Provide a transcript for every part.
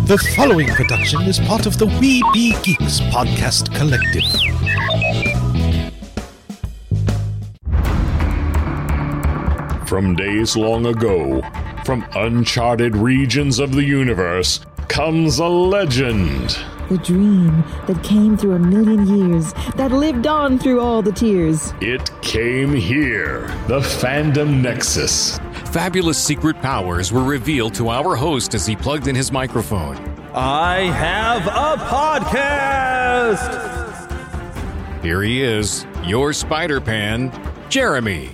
The following production is part of the We Be Geeks podcast collective. From days long ago, from uncharted regions of the universe, comes a legend. The dream that came through a million years, that lived on through all the tears. It came here, the Fandom Nexus. Fabulous secret powers were revealed to our host as he plugged in his microphone. I have a podcast! Here he is, your Spider-Pan, Jeremy.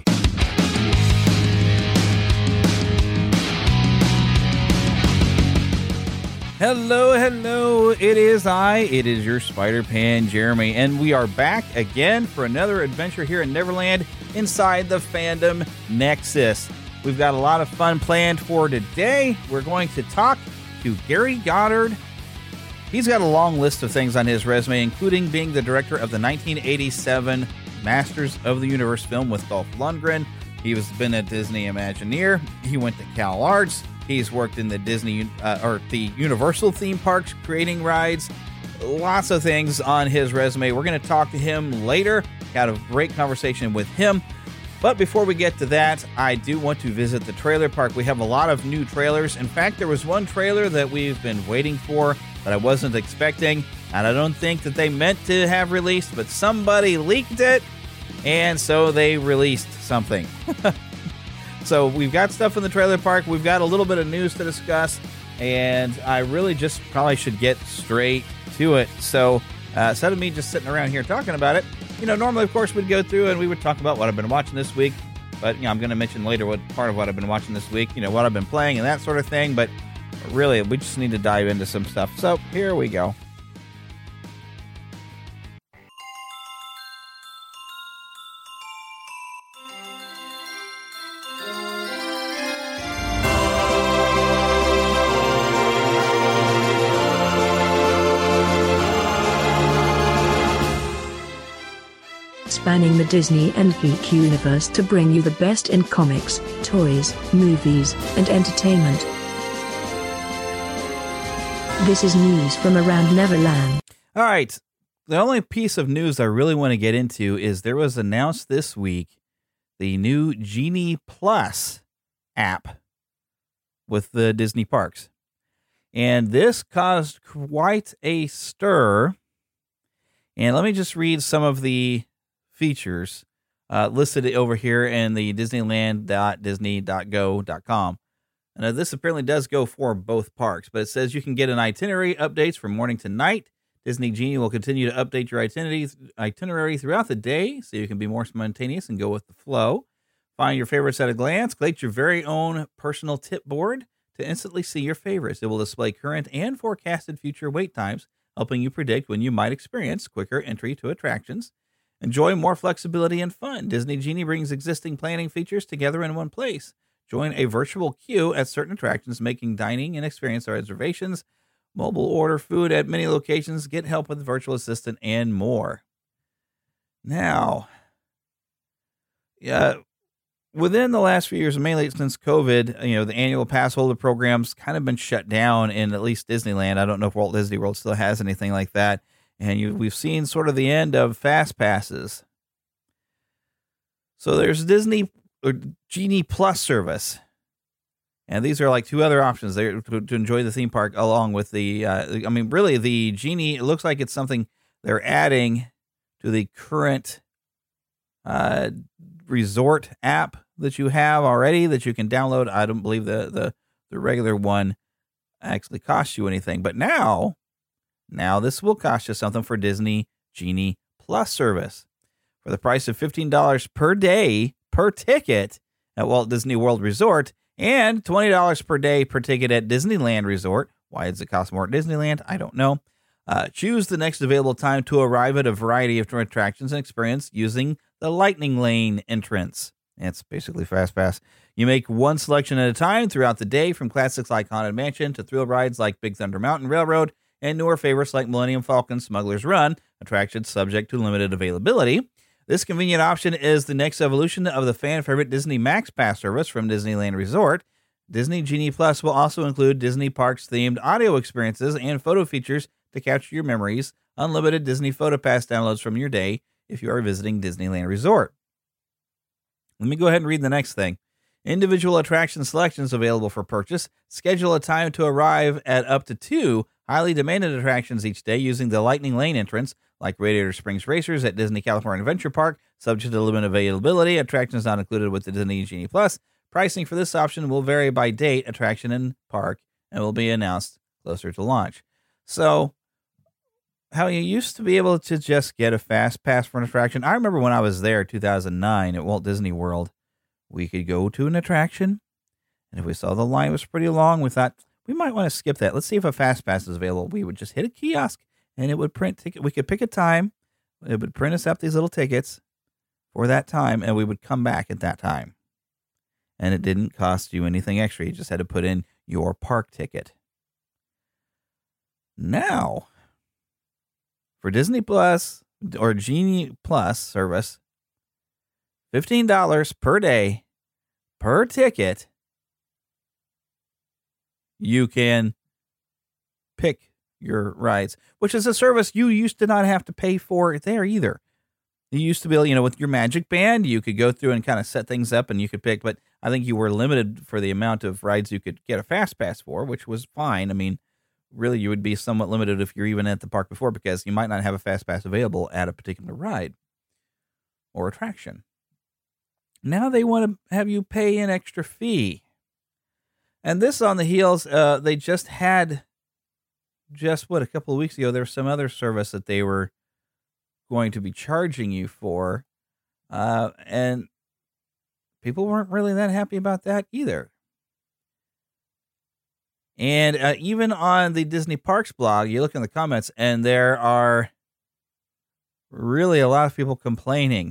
Hello, it is your Spider-Pan, Jeremy, and we are back again for another adventure here in Neverland inside the Fandom Nexus. We've got a lot of fun planned for today. We're going to talk to Gary Goddard. He's got a long list of things on his resume, including being the director of the 1987 Masters of the Universe film with Dolph Lundgren. He's been a Disney Imagineer. He went to Cal Arts. He's worked in the Disney or the Universal theme parks, creating rides. Lots of things on his resume. We're going to talk to him later. Got a great conversation with him. But before we get to that, I do want to visit the trailer park. We have a lot of new trailers. In fact, there was one trailer that we've been waiting for that I wasn't expecting, and I don't think that they meant to have released, but somebody leaked it, and so they released something. So we've got stuff in the trailer park. We've got a little bit of news to discuss, and I really just probably should get straight to it. So instead of me just sitting around here talking about it, normally, of course, we'd go through and we would talk about what I've been watching this week. But, I'm going to mention later what part of what I've been watching this week, what I've been playing and that sort of thing. But really, we just need to dive into some stuff. So here we go. Spanning the Disney and geek universe to bring you the best in comics, toys, movies, and entertainment. This is news from around Neverland. All right. The only piece of news I really want to get into is there was announced this week the new Genie Plus app with the Disney parks. And this caused quite a stir. And let me just read some of the features listed over here in the disneyland.disney.go.com. Now, this apparently does go for both parks, but it says you can get an itinerary updates from morning to night. Disney Genie will continue to update your itinerary throughout the day so you can be more spontaneous and go with the flow. Find your favorites at a glance. Collect your very own personal tip board to instantly see your favorites. It will display current and forecasted future wait times, helping you predict when you might experience quicker entry to attractions. Enjoy more flexibility and fun. Disney Genie brings existing planning features together in one place. Join a virtual queue at certain attractions, making dining and experience reservations, mobile order food at many locations, get help with the virtual assistant, and more. Now, within the last few years, mainly since COVID, the annual pass holder program's kind of been shut down in at least Disneyland. I don't know if Walt Disney World still has anything like that. And we've seen sort of the end of Fast Passes. So there's Disney or Genie Plus service. And these are like two other options there to enjoy the theme park along with the, really the Genie, it looks like it's something they're adding to the current resort app that you have already that you can download. I don't believe the regular one actually costs you anything. But now this will cost you something for Disney Genie Plus service. For the price of $15 per day per ticket at Walt Disney World Resort and $20 per day per ticket at Disneyland Resort. Why does it cost more at Disneyland? I don't know. Choose the next available time to arrive at a variety of attractions and experience using the Lightning Lane entrance. It's basically Fast Pass. You make one selection at a time throughout the day, from classics like Haunted Mansion to thrill rides like Big Thunder Mountain Railroad, and newer favorites like Millennium Falcon, Smuggler's Run, attractions subject to limited availability. This convenient option is the next evolution of the fan favorite Disney Max Pass service from Disneyland Resort. Disney Genie Plus will also include Disney Parks themed audio experiences and photo features to capture your memories, unlimited Disney PhotoPass downloads from your day if you are visiting Disneyland Resort. Let me go ahead and read the next thing. Individual attraction selections available for purchase. Schedule a time to arrive at up to 2 highly demanded attractions each day using the Lightning Lane entrance, like Radiator Springs Racers at Disney California Adventure Park, subject to limited availability. Attractions not included with the Disney Genie Plus. Pricing for this option will vary by date, attraction, and park, and will be announced closer to launch. So, how you used to be able to just get a fast pass for an attraction. I remember when I was there, 2009, at Walt Disney World, we could go to an attraction, and if we saw the line was pretty long, we thought, we might want to skip that. Let's see if a fast pass is available. We would just hit a kiosk, and it would print ticket. We could pick a time. It would print us up these little tickets for that time, and we would come back at that time. And it didn't cost you anything extra. You just had to put in your park ticket. Now, for Disney Plus or Genie Plus service, $15 per day per ticket, you can pick your rides, which is a service you used to not have to pay for there either. You used to be able, with your Magic Band, you could go through and kind of set things up and you could pick, but I think you were limited for the amount of rides you could get a fast pass for, which was fine. I mean, really, you would be somewhat limited if you're even at the park before, because you might not have a fast pass available at a particular ride or attraction. Now they want to have you pay an extra fee. And this on the heels, they just had, a couple of weeks ago, there was some other service that they were going to be charging you for, and people weren't really that happy about that either. And even on the Disney Parks blog, you look in the comments, and there are really a lot of people complaining.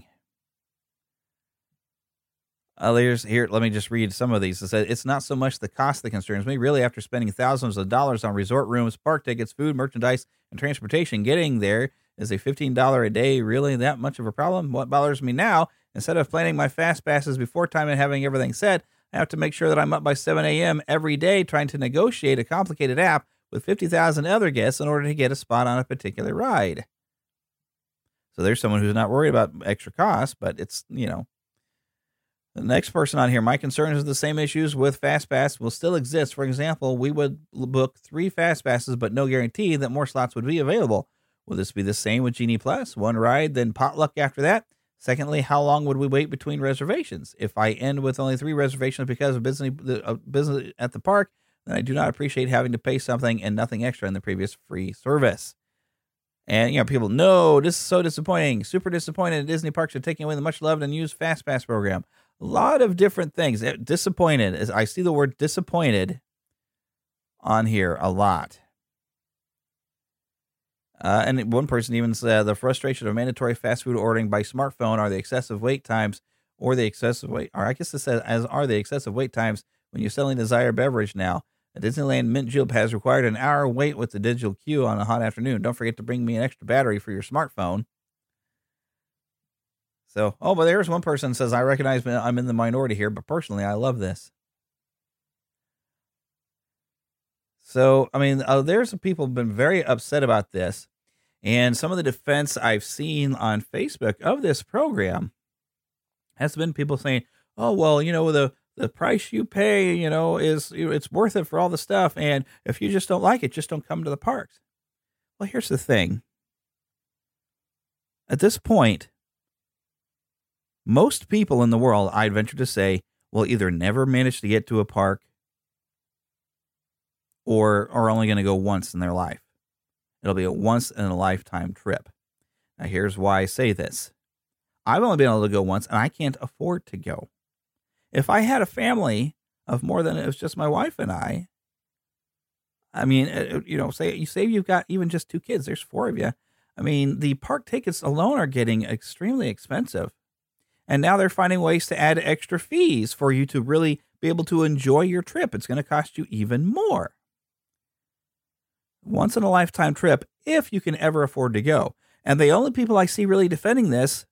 Here, let me just read some of these. It says, it's not so much the cost that concerns me. Really, after spending thousands of dollars on resort rooms, park tickets, food, merchandise, and transportation, getting there is a $15 a day really that much of a problem? What bothers me now, instead of planning my fast passes before time and having everything set, I have to make sure that I'm up by 7 a.m. every day trying to negotiate a complicated app with 50,000 other guests in order to get a spot on a particular ride. So there's someone who's not worried about extra costs, but it's, The next person on here, my concerns are the same issues with FastPass will still exist. For example, we would book 3 FastPasses, but no guarantee that more slots would be available. Will this be the same with Genie Plus? 1 ride, then potluck after that? Secondly, how long would we wait between reservations? If I end with only 3 reservations because of business at the park, then I do not appreciate having to pay something and nothing extra in the previous free service. And, people, no, this is so disappointing. Super disappointed. Disney parks are taking away the much loved and used FastPass program. A lot of different things. Disappointed. As I see the word disappointed on here a lot. And one person even said the frustration of mandatory fast food ordering by smartphone are the excessive wait times, or the excessive wait, or I guess it says as are the excessive wait times when you're selling desired beverage now. A Disneyland Mint Julep has required an hour wait with the digital queue on a hot afternoon. Don't forget to bring me an extra battery for your smartphone. So, but there's one person that says, I recognize I'm in the minority here, but personally, I love this. So, there's some people who've been very upset about this. And some of the defense I've seen on Facebook of this program has been people saying, oh, well, the price you pay, it's worth it for all the stuff. And if you just don't like it, just don't come to the parks. Well, here's the thing. At this point, most people in the world, I'd venture to say, will either never manage to get to a park or are only going to go once in their life. It'll be a once-in-a-lifetime trip. Now, here's why I say this. I've only been able to go once, and I can't afford to go. If I had a family of more than it was just my wife and I say you've got even just 2 kids, there's 4 of you. The park tickets alone are getting extremely expensive. And now they're finding ways to add extra fees for you to really be able to enjoy your trip. It's going to cost you even more. Once in a lifetime trip, if you can ever afford to go. And the only people I see really defending this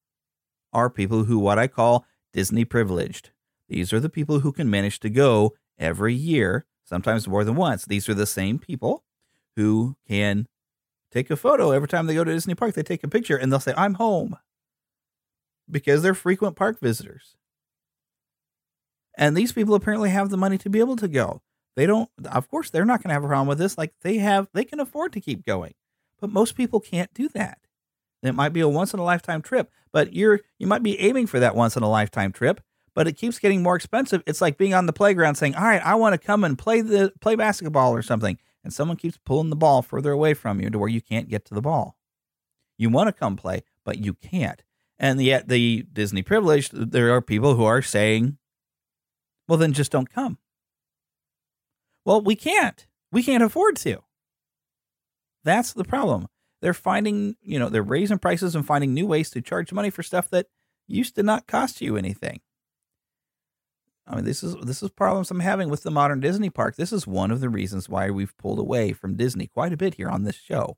are people who, what I call Disney privileged. These are the people who can manage to go every year, sometimes more than once. These are the same people who can take a photo every time they go to Disney Park. They take a picture and they'll say, I'm home, because they're frequent park visitors. And these people apparently have the money to be able to go. They don't, of course, they're not going to have a problem with this. Like they can afford to keep going, but most people can't do that. It might be a once in a lifetime trip, but you might be aiming for that once in a lifetime trip, but it keeps getting more expensive. It's like being on the playground saying, all right, I want to come and play basketball or something. And someone keeps pulling the ball further away from you to where you can't get to the ball. You want to come play, but you can't. And yet the Disney privileged, there are people who are saying, well, then just don't come. Well, we can't afford to. That's the problem. They're finding, they're raising prices and finding new ways to charge money for stuff that used to not cost you anything. I mean, this is problems I'm having with the modern Disney park. This is one of the reasons why we've pulled away from Disney quite a bit here on this show.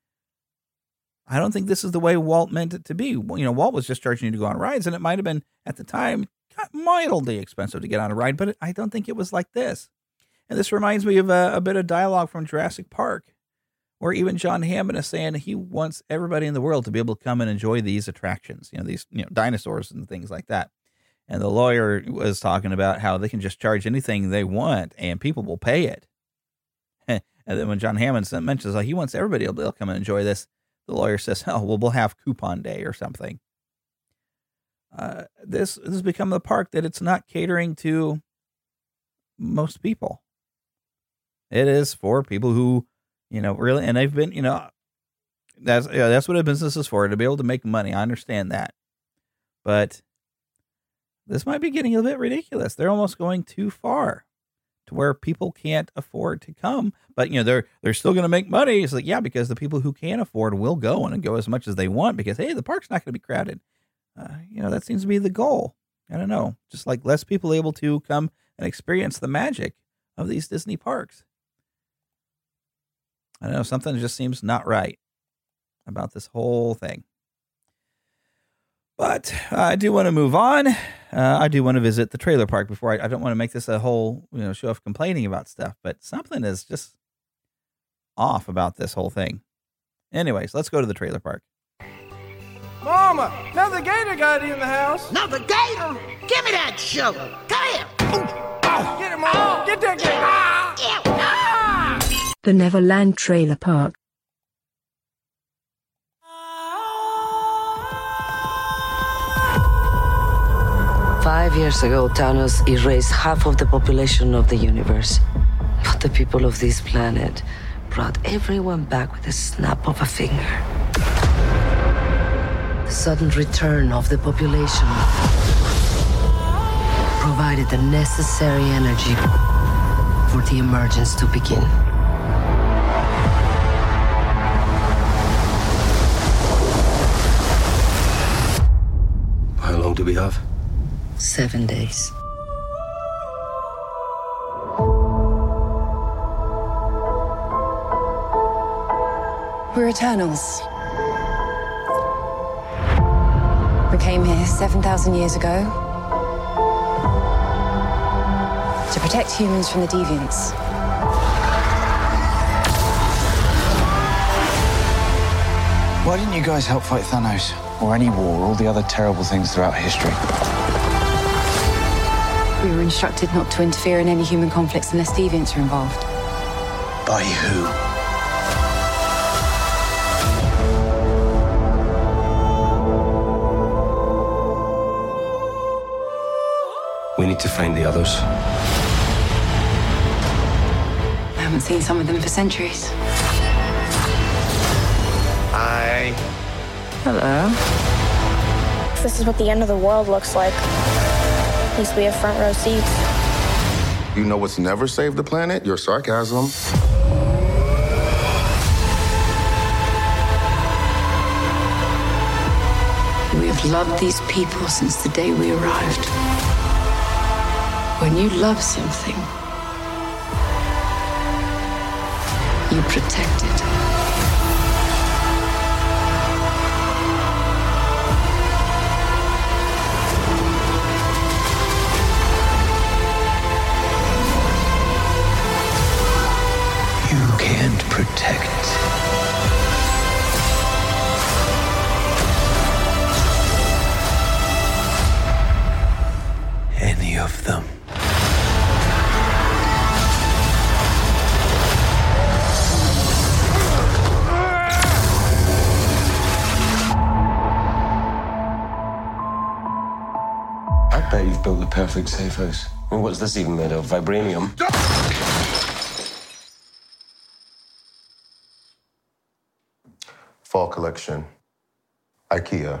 I don't think this is the way Walt meant it to be. Walt was just charging you to go on rides, and it might have been, at the time, mildly expensive to get on a ride, but I don't think it was like this. And this reminds me of a bit of dialogue from Jurassic Park, where even John Hammond is saying he wants everybody in the world to be able to come and enjoy these attractions, these dinosaurs and things like that. And the lawyer was talking about how they can just charge anything they want and people will pay it. And then when John Hammond mentions he wants everybody to be able to come and enjoy this, the lawyer says, oh, well, we'll have coupon day or something. This has become the park that it's not catering to most people. It is for people who, really, and they've been, that's what a business is for, to be able to make money. I understand that. But this might be getting a bit ridiculous. They're almost going too far to where people can't afford to come, but they're still going to make money. It's like, yeah, because the people who can afford will go and go as much as they want because, hey, the park's not going to be crowded. That seems to be the goal. I don't know. Just like less people able to come and experience the magic of these Disney parks. I don't know. Something just seems not right about this whole thing. But I do want to move on. I do want to visit the trailer park before I don't want to make this a whole show of complaining about stuff. But something is just off about this whole thing. Anyways, let's go to the trailer park. Mama, another gator got in the house. Another gator? Give me that shovel. Come here. Get him, Mama. Get that gator. The Neverland Trailer Park. Five years ago, Thanos erased half of the population of the universe. But the people of this planet brought everyone back with a snap of a finger. The sudden return of the population provided the necessary energy for the emergence to begin. How long do we have? 7 days. We're Eternals. We came here 7,000 years ago to protect humans from the deviants. Why didn't you guys help fight Thanos? Or any war, or all the other terrible things throughout history? We were instructed not to interfere in any human conflicts unless deviants are involved. By who? We need to find the others. I haven't seen some of them for centuries. Hi. Hello. This is what the end of the world looks like. At least we have front row seats. You know what's never saved the planet? Your sarcasm. We've loved these people since the day we arrived. When you love something, you protect it. You can't protect any of them. I bet you've built the perfect safe house. I mean, what's this even made of? Vibranium? Fall collection. IKEA.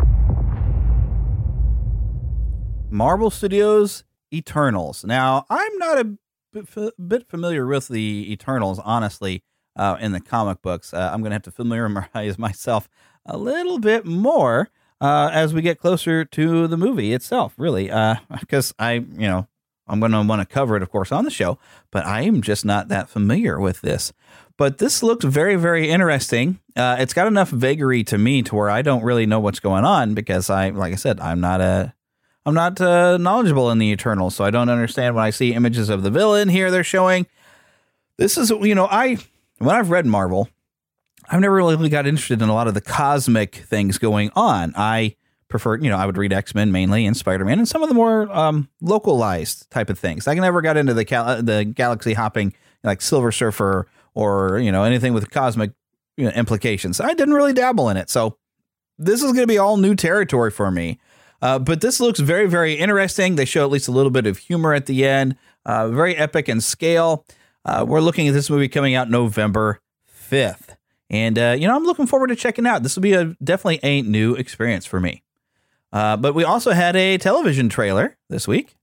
Marvel Studios Eternals. Now, I'm not a bit familiar with the Eternals, honestly, in the comic books. I'm going to have to familiarize myself a little bit more as we get closer to the movie itself, really, because I'm going to want to cover it, of course, on the show, but I am just not that familiar with this. But this looks very, very interesting. It's got enough vagary to me to where I don't really know what's going on because like I said, I'm not knowledgeable in the Eternals, so I don't understand when I see images of the villain here they're showing. This is, when I've read Marvel, I've never really got interested in a lot of the cosmic things going on. I prefer, I would read X-Men mainly and Spider-Man and some of the more localized type of things. I never got into the galaxy hopping like Silver Surfer or, anything with cosmic implications. I didn't really dabble in it. So this is going to be all new territory for me. But this looks very, very interesting. They show at least a little bit of humor at the end. Very epic in scale. We're looking at this movie coming out November 5th. And, I'm looking forward to checking out. This will be definitely a new experience for me. But we also had a television trailer this week.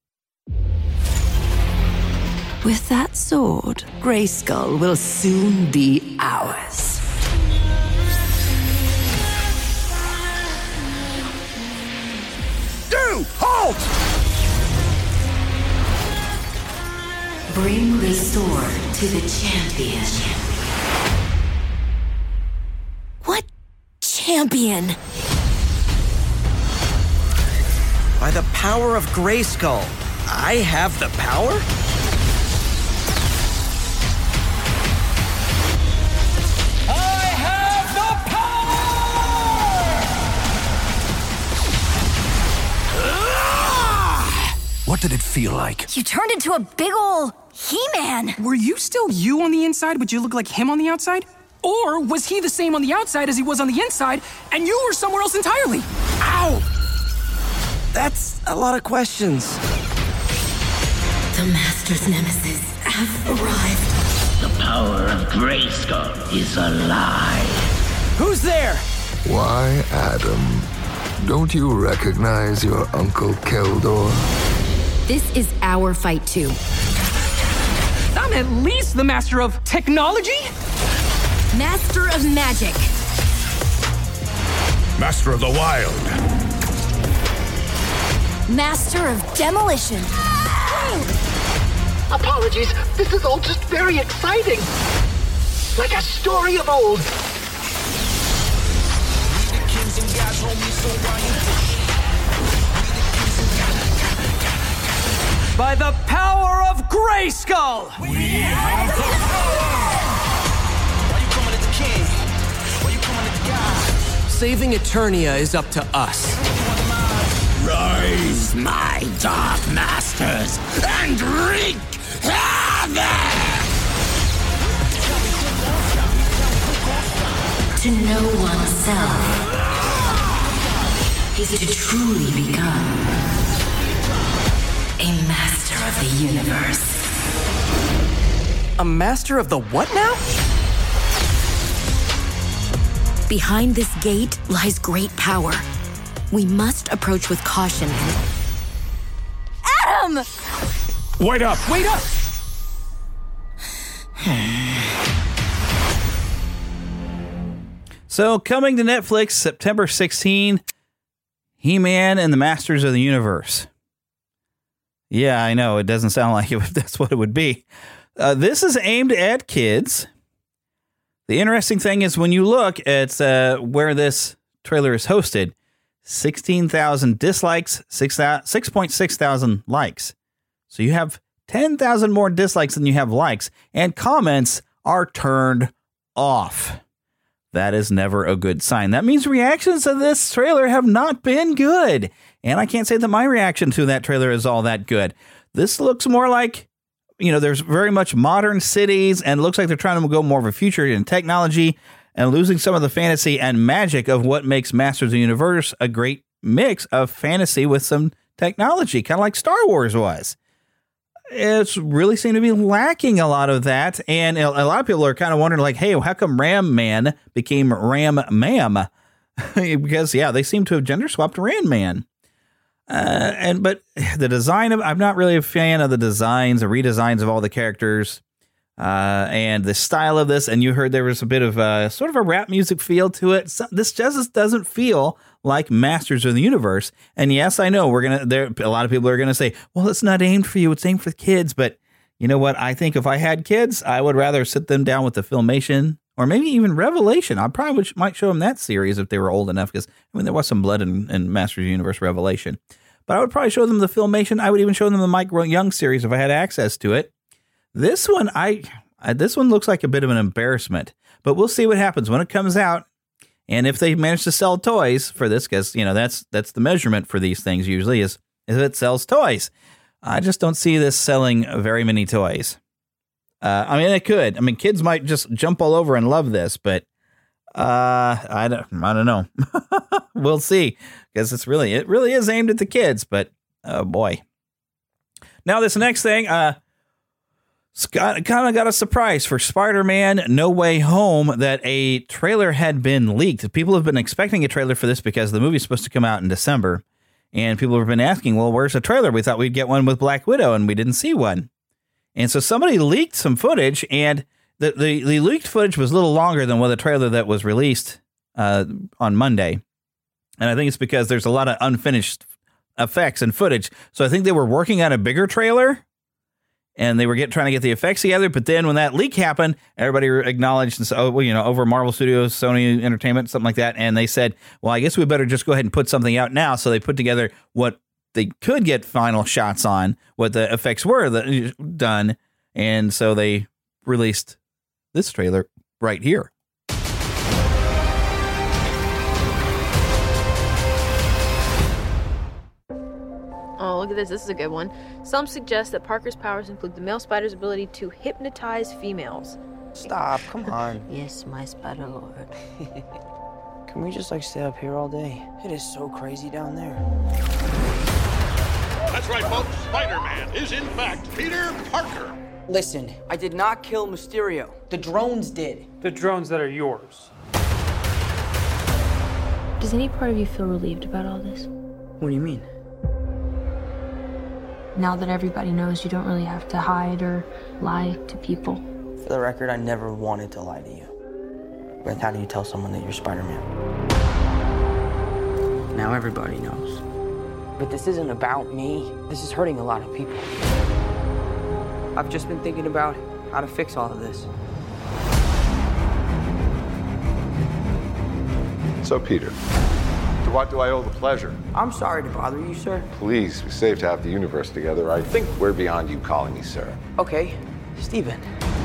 With that sword, Grayskull will soon be ours. Do! Halt! Bring the sword to the champion. What champion? By the power of Grayskull, I have the power? I have the power! What did it feel like? You turned into a big ol' He-Man. Were you still you on the inside, but you look like him on the outside? Or was he the same on the outside as he was on the inside, and you were somewhere else entirely? Ow! That's a lot of questions. The Master's nemesis have arrived. The power of Grayskull is alive. Who's there? Why, Adam? Don't you recognize your Uncle Keldor? This is our fight too. I'm at least the master of technology? Master of magic. Master of the wild. Master of demolition. Apologies, this is all just very exciting. Like a story of old. By the power of Grayskull! We have the power! Why you coming at the king? Why you coming at the god? Saving Eternia is up to us. Rise, my dark masters, and wreak havoc! To know oneself is to truly become a master of the universe. A master of the what now? Behind this gate lies great power. We must approach with caution. Adam! Wait up! Wait up! So coming to Netflix September 16, He-Man and the Masters of the Universe. Yeah, I know. It doesn't sound like that's what it would be. This is aimed at kids. The interesting thing is when you look at where this trailer is hosted, 16,000 dislikes, 6.6 thousand likes. So you have 10,000 more dislikes than you have likes, and comments are turned off. That is never a good sign. That means reactions to this trailer have not been good. And I can't say that my reaction to that trailer is all that good. This looks more like, there's very much modern cities and looks like they're trying to go more of a future in technology and losing some of the fantasy and magic of what makes Masters of the Universe a great mix of fantasy with some technology, kind of like Star Wars was. It's really seemed to be lacking a lot of that. And a lot of people are kind of wondering, like, hey, how come Ram Man became Ram Ma'am? Because, they seem to have gender swapped Ram Man. But the design I'm not really a fan of the designs, the redesigns of all the characters, and the style of this. And you heard there was a bit of sort of a rap music feel to it. So this just doesn't feel like Masters of the Universe. And yes, I know a lot of people are going to say, well, it's not aimed for you. It's aimed for kids. But you know what? I think if I had kids, I would rather sit them down with the Filmation or maybe even Revelation. I probably might show them that series if they were old enough, because there was some blood in Masters of the Universe Revelation. But I would probably show them the Filmation. I would even show them the Mike Young series if I had access to it. This one, this one looks like a bit of an embarrassment. But we'll see what happens when it comes out. And if they manage to sell toys for this, because, that's the measurement for these things usually is if it sells toys. I just don't see this selling very many toys. It could. Kids might just jump all over and love this, but I don't know. We'll see, because it really is aimed at the kids, but oh boy. Now this next thing, kind of got a surprise for Spider-Man No Way Home that a trailer had been leaked. People have been expecting a trailer for this because the movie's supposed to come out in December. And people have been asking, well, where's the trailer? We thought we'd get one with Black Widow, and we didn't see one. And so somebody leaked some footage, and the leaked footage was a little longer than the trailer that was released on Monday. And I think it's because there's a lot of unfinished effects and footage. So I think they were working on a bigger trailer, and they were trying to get the effects together. But then when that leak happened, everybody acknowledged and said, over Marvel Studios, Sony Entertainment, something like that. And they said, well, I guess we better just go ahead and put something out now. So they put together what they could get final shots on, what the effects were done. And so they released this trailer right here. Oh, look at this. This is a good one. Some suggest that Parker's powers include the male spider's ability to hypnotize females. Stop, come on. Yes, my Spider Lord. Can we just stay up here all day? It is so crazy down there. That's right, folks. Spider-Man is in fact Peter Parker. Listen, I did not kill Mysterio. The drones did. The drones that are yours. Does any part of you feel relieved about all this? What do you mean? Now that everybody knows, you don't really have to hide or lie to people. For the record, I never wanted to lie to you. But how do you tell someone that you're Spider-Man? Now everybody knows. But this isn't about me. This is hurting a lot of people. I've just been thinking about how to fix all of this. So, Peter, to what do I owe the pleasure? I'm sorry to bother you, sir. Please, we saved half the universe together. I think we're beyond you calling me sir. Okay, Steven.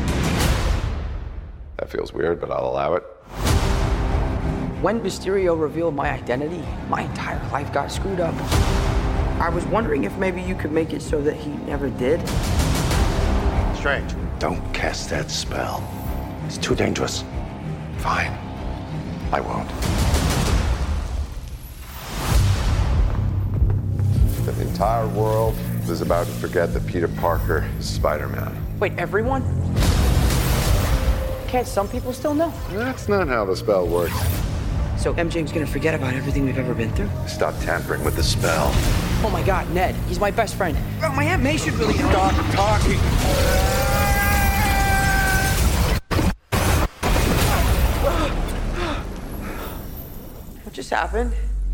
That feels weird, but I'll allow it. When Mysterio revealed my identity, my entire life got screwed up. I was wondering if maybe you could make it so that he never did. Strange. Don't cast that spell. It's too dangerous. Fine. I won't. The entire world is about to forget that Peter Parker is Spider-Man. Wait, everyone? Can't some people still know? That's not how the spell works. So MJ's gonna forget about everything we've ever been through? Stop tampering with the spell. Oh my God, Ned, he's my best friend. Oh, my Aunt May should really know. Stop talking. What just happened?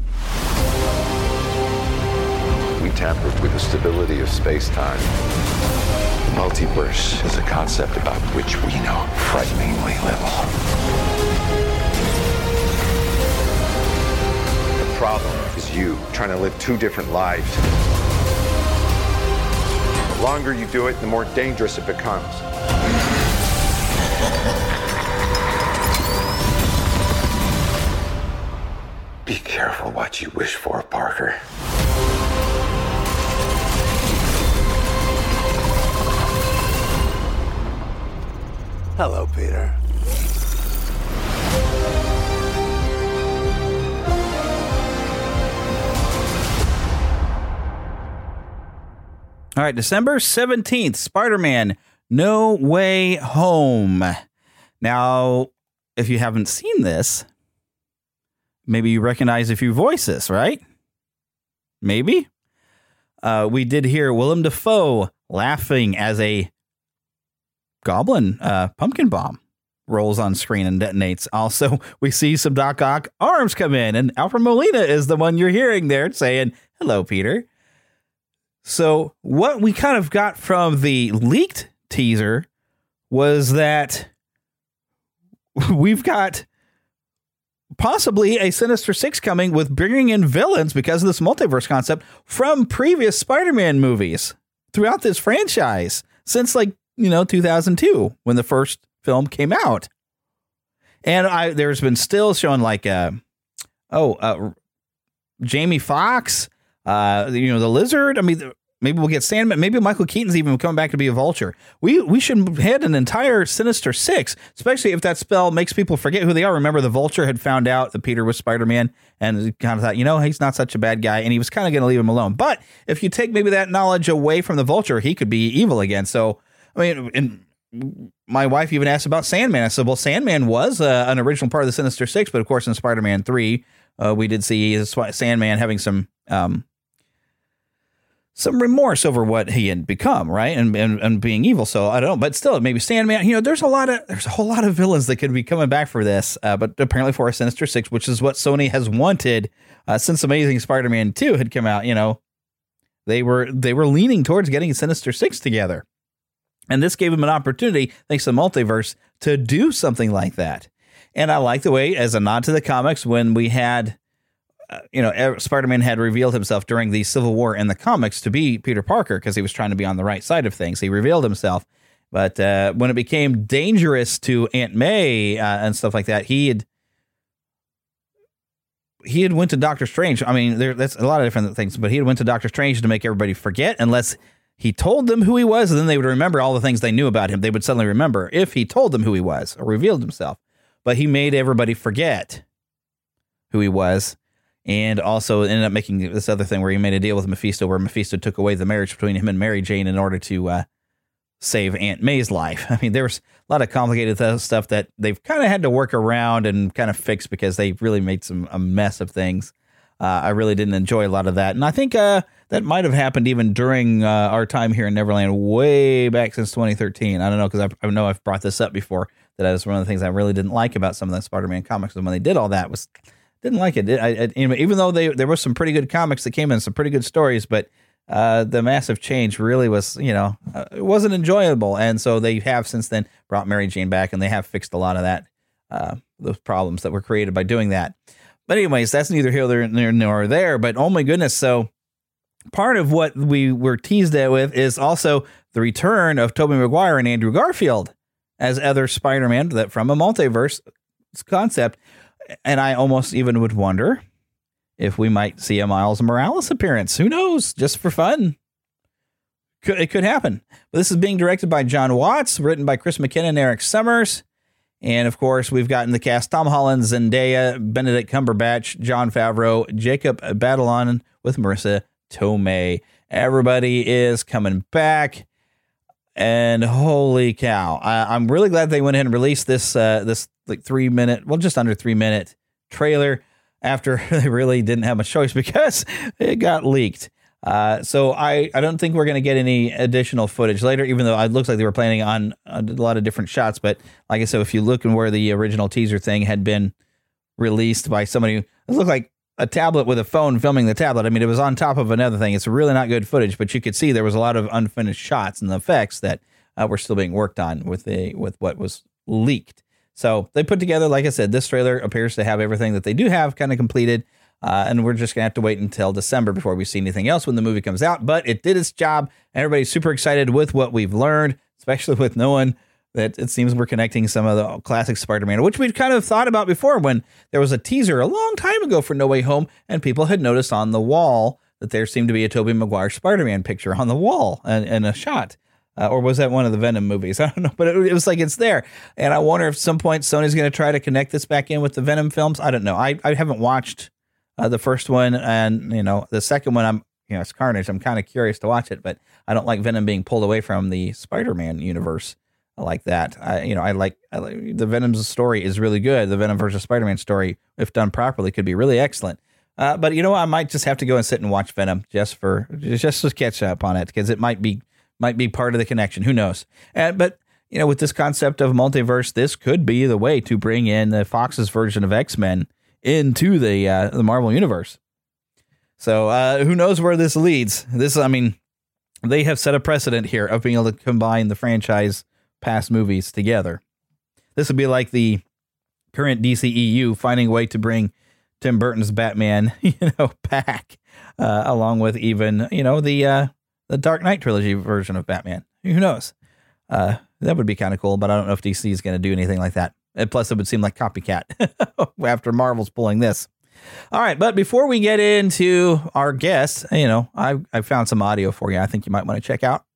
We tampered with the stability of space-time. The multiverse is a concept about which we know frighteningly little. The problem is you trying to live two different lives. The longer you do it, the more dangerous it becomes. Be careful what you wish for, Parker. Hello, Peter. All right, December 17th, Spider-Man No Way Home. Now, if you haven't seen this, maybe you recognize a few voices, right? Maybe. We did hear Willem Dafoe laughing as a goblin pumpkin bomb rolls on screen and detonates. Also, we see some Doc Ock arms come in, and Alfred Molina is the one you're hearing there saying, "Hello, Peter." So what we kind of got from the leaked teaser was that we've got possibly a Sinister Six coming with bringing in villains because of this multiverse concept from previous Spider-Man movies throughout this franchise since 2002 when the first film came out. And there's been stills showing Jamie Foxx, the Lizard. I mean, maybe we'll get Sandman. Maybe Michael Keaton's even coming back to be a Vulture. We should head an entire Sinister Six, especially if that spell makes people forget who they are. Remember, the Vulture had found out that Peter was Spider-Man and kind of thought, he's not such a bad guy, and he was kind of going to leave him alone. But if you take maybe that knowledge away from the Vulture, he could be evil again. So, I mean, and my wife even asked about Sandman. I said, well, Sandman was an original part of the Sinister Six, but of course in Spider-Man 3, we did see Sandman having some remorse over what he had become, right? And being evil. So I don't know, but still, maybe Sandman, there's a whole lot of villains that could be coming back for this, but apparently for a Sinister Six, which is what Sony has wanted since Amazing Spider-Man 2 had come out. They were leaning towards getting Sinister Six together. And this gave him an opportunity, thanks to the multiverse, to do something like that. And I like the way, as a nod to the comics, when we had, Spider-Man had revealed himself during the Civil War in the comics to be Peter Parker because he was trying to be on the right side of things. He revealed himself. But when it became dangerous to Aunt May and stuff like that, he had went to Doctor Strange. I mean, that's a lot of different things, but he had went to Doctor Strange to make everybody forget unless he told them who he was, and then they would remember all the things they knew about him. They would suddenly remember if he told them who he was or revealed himself. But he made everybody forget who he was, and also ended up making this other thing where he made a deal with Mephisto, where Mephisto took away the marriage between him and Mary Jane in order to save Aunt May's life. I mean, there was a lot of complicated stuff that they've kind of had to work around and kind of fix because they really made a mess of things. I really didn't enjoy a lot of that. And I think that might have happened even during our time here in Neverland way back since 2013. I don't know, because I know I've brought this up before, that was one of the things I really didn't like about some of the Spider-Man comics. And when they did all that, didn't like it. Even though there was some pretty good comics that came in, some pretty good stories, but the massive change really was, it wasn't enjoyable. And so they have since then brought Mary Jane back, and they have fixed a lot of that, those problems that were created by doing that. But anyways, that's neither here nor there. But oh my goodness, so part of what we were teased at with is also the return of Tobey Maguire and Andrew Garfield as other Spider-Man that from a multiverse concept. And I almost even would wonder if we might see a Miles Morales appearance. Who knows? Just for fun. It could happen. But this is being directed by John Watts, written by Chris McKinnon and Eric Summers. And, of course, we've got in the cast Tom Holland, Zendaya, Benedict Cumberbatch, Jon Favreau, Jacob Batalon with Marissa Tomei. Everybody is coming back. And holy cow, I'm really glad they went ahead and released this 3-minute, well, just under 3-minute trailer after they really didn't have much choice because it got leaked. So I don't think we're going to get any additional footage later, even though it looks like they were planning on a lot of different shots. But like I said, if you look at where the original teaser thing had been released by somebody, it looked like a tablet with a phone filming the tablet. I mean, it was on top of another thing. It's really not good footage, but you could see there was a lot of unfinished shots and effects that were still being worked on with what was leaked. So they put together, like I said, this trailer appears to have everything that they do have kind of completed. And we're just going to have to wait until December before we see anything else when the movie comes out. But it did its job. Everybody's super excited with what we've learned, especially with knowing that it seems we're connecting some of the classic Spider-Man, which we'd kind of thought about before when there was a teaser a long time ago for No Way Home, and people had noticed on the wall that there seemed to be a Tobey Maguire Spider-Man picture on the wall and a shot. Or was that one of the Venom movies? I don't know, but it was like it's there. And I wonder if at some point Sony's going to try to connect this back in with the Venom films. I don't know. I haven't watched the first one, and the second one, it's Carnage. I'm kind of curious to watch it, but I don't like Venom being pulled away from the Spider-Man universe like that. I like the Venom's story is really good. The Venom versus Spider-Man story, if done properly, could be really excellent. But I might just have to go and sit and watch Venom just to catch up on it, because it might be part of the connection. Who knows? But with this concept of multiverse, this could be the way to bring in the Fox's version of X-Men into the Marvel universe. So who knows where this leads? They have set a precedent here of being able to combine the franchise past movies together. This would be like the current DCEU finding a way to bring Tim Burton's Batman, back, along with even, the Dark Knight trilogy version of Batman. Who knows? That would be kind of cool, but I don't know if DC is going to do anything like that. And plus, it would seem like copycat after Marvel's pulling this. All right, but before we get into our guests, I found some audio for you I think you might want to check out.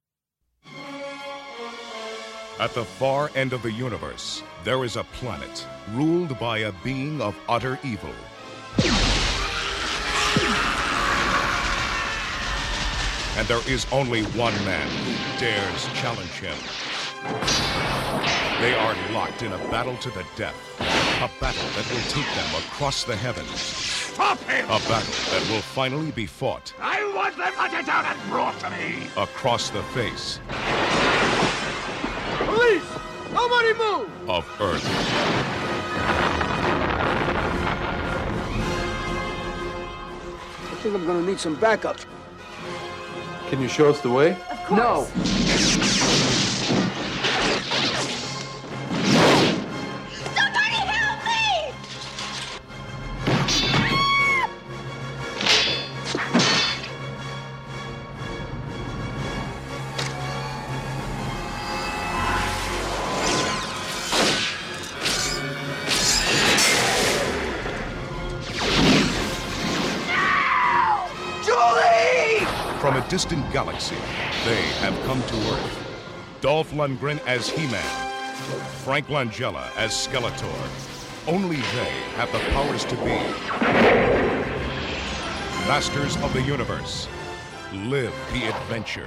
At the far end of the universe, there is a planet ruled by a being of utter evil. And there is only one man who dares challenge him. They are locked in a battle to the death. A battle that will take them across the heavens. Stop him! A battle that will finally be fought. I want them hunted down and brought to me! Across the face. Police! Nobody move! Of Earth. I think I'm gonna need some backup. Can you show us the way? Of course. No. Somebody help me! From a distant galaxy, they have come to Earth. Dolph Lundgren as He-Man, Frank Langella as Skeletor. Only they have the powers to be masters of the universe. Live the adventure.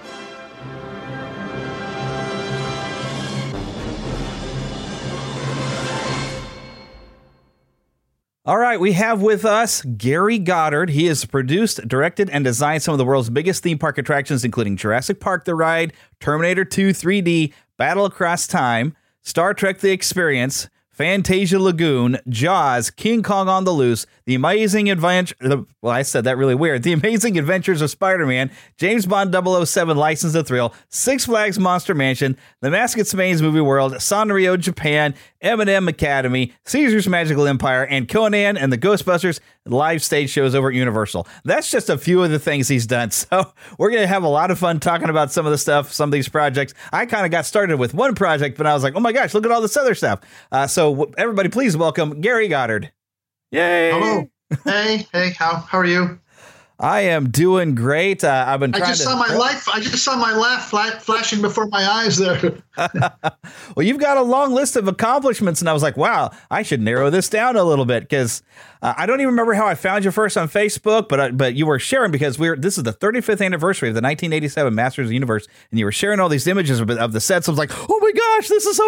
All right, we have with us Gary Goddard. He has produced, directed, and designed some of the world's biggest theme park attractions, including Jurassic Park The Ride, Terminator 2 3D, Battle Across Time, Star Trek The Experience, Fantasia Lagoon, Jaws, King Kong on the Loose, The Amazing Adventure... Well, I said that really weird. The Amazing Adventures of Spider-Man, James Bond 007 License to Thrill, Six Flags Monster Mansion, The Mask at Smain's Movie World, Sanrio Japan, M&M Academy, Caesar's Magical Empire, and Conan and the Ghostbusters live stage shows over at Universal. That's just a few of the things he's done. So we're going to have a lot of fun talking about some of the stuff, some of these projects. I kind of got started with one project, but I was like, oh my gosh, look at all this other stuff. So everybody, please welcome Gary Goddard. Yay. Hello. Hey, how are you? I am doing great. I've been trying I just saw my laugh flashing before my eyes there. Well, you've got a long list of accomplishments, and I was like, wow, I should narrow this down a little bit, because I don't even remember how I found you first on Facebook, but you were sharing, because this is the 35th anniversary of the 1987 Masters of the Universe, and you were sharing all these images of the sets. I was like, oh my gosh, this is so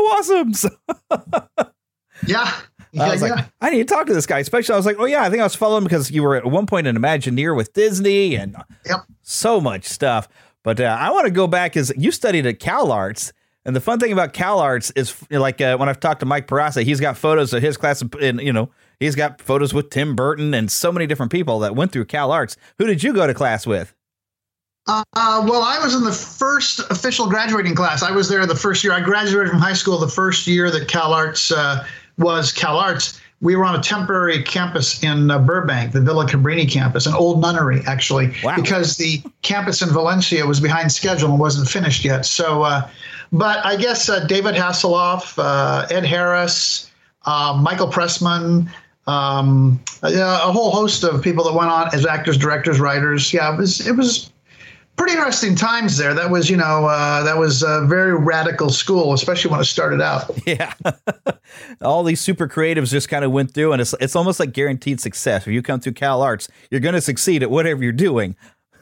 awesome. Yeah. I was like, I need to talk to this guy. Especially, I was like, oh yeah, I think I was following because you were at one point an Imagineer with Disney and so much stuff. But I want to go back, as you studied at CalArts. And the fun thing about CalArts is, like, when I've talked to Mike Perazza, he's got photos of his class, and he's got photos with Tim Burton and so many different people that went through CalArts. Who did you go to class with? Well, I was in the first official graduating class. I was there the first year. I graduated from high school the first year that CalArts was CalArts. We were on a temporary campus in Burbank, the Villa Cabrini campus, an old nunnery, actually, because the campus in Valencia was behind schedule and wasn't finished yet. So But I guess David Hasselhoff, Ed Harris, Michael Pressman, a whole host of people that went on as actors, directors, writers. Yeah, it was pretty interesting times there. That was, that was a very radical school, especially when it started out. Yeah. All these super creatives just kind of went through, and it's almost like guaranteed success. If you come through Cal Arts, you're going to succeed at whatever you're doing.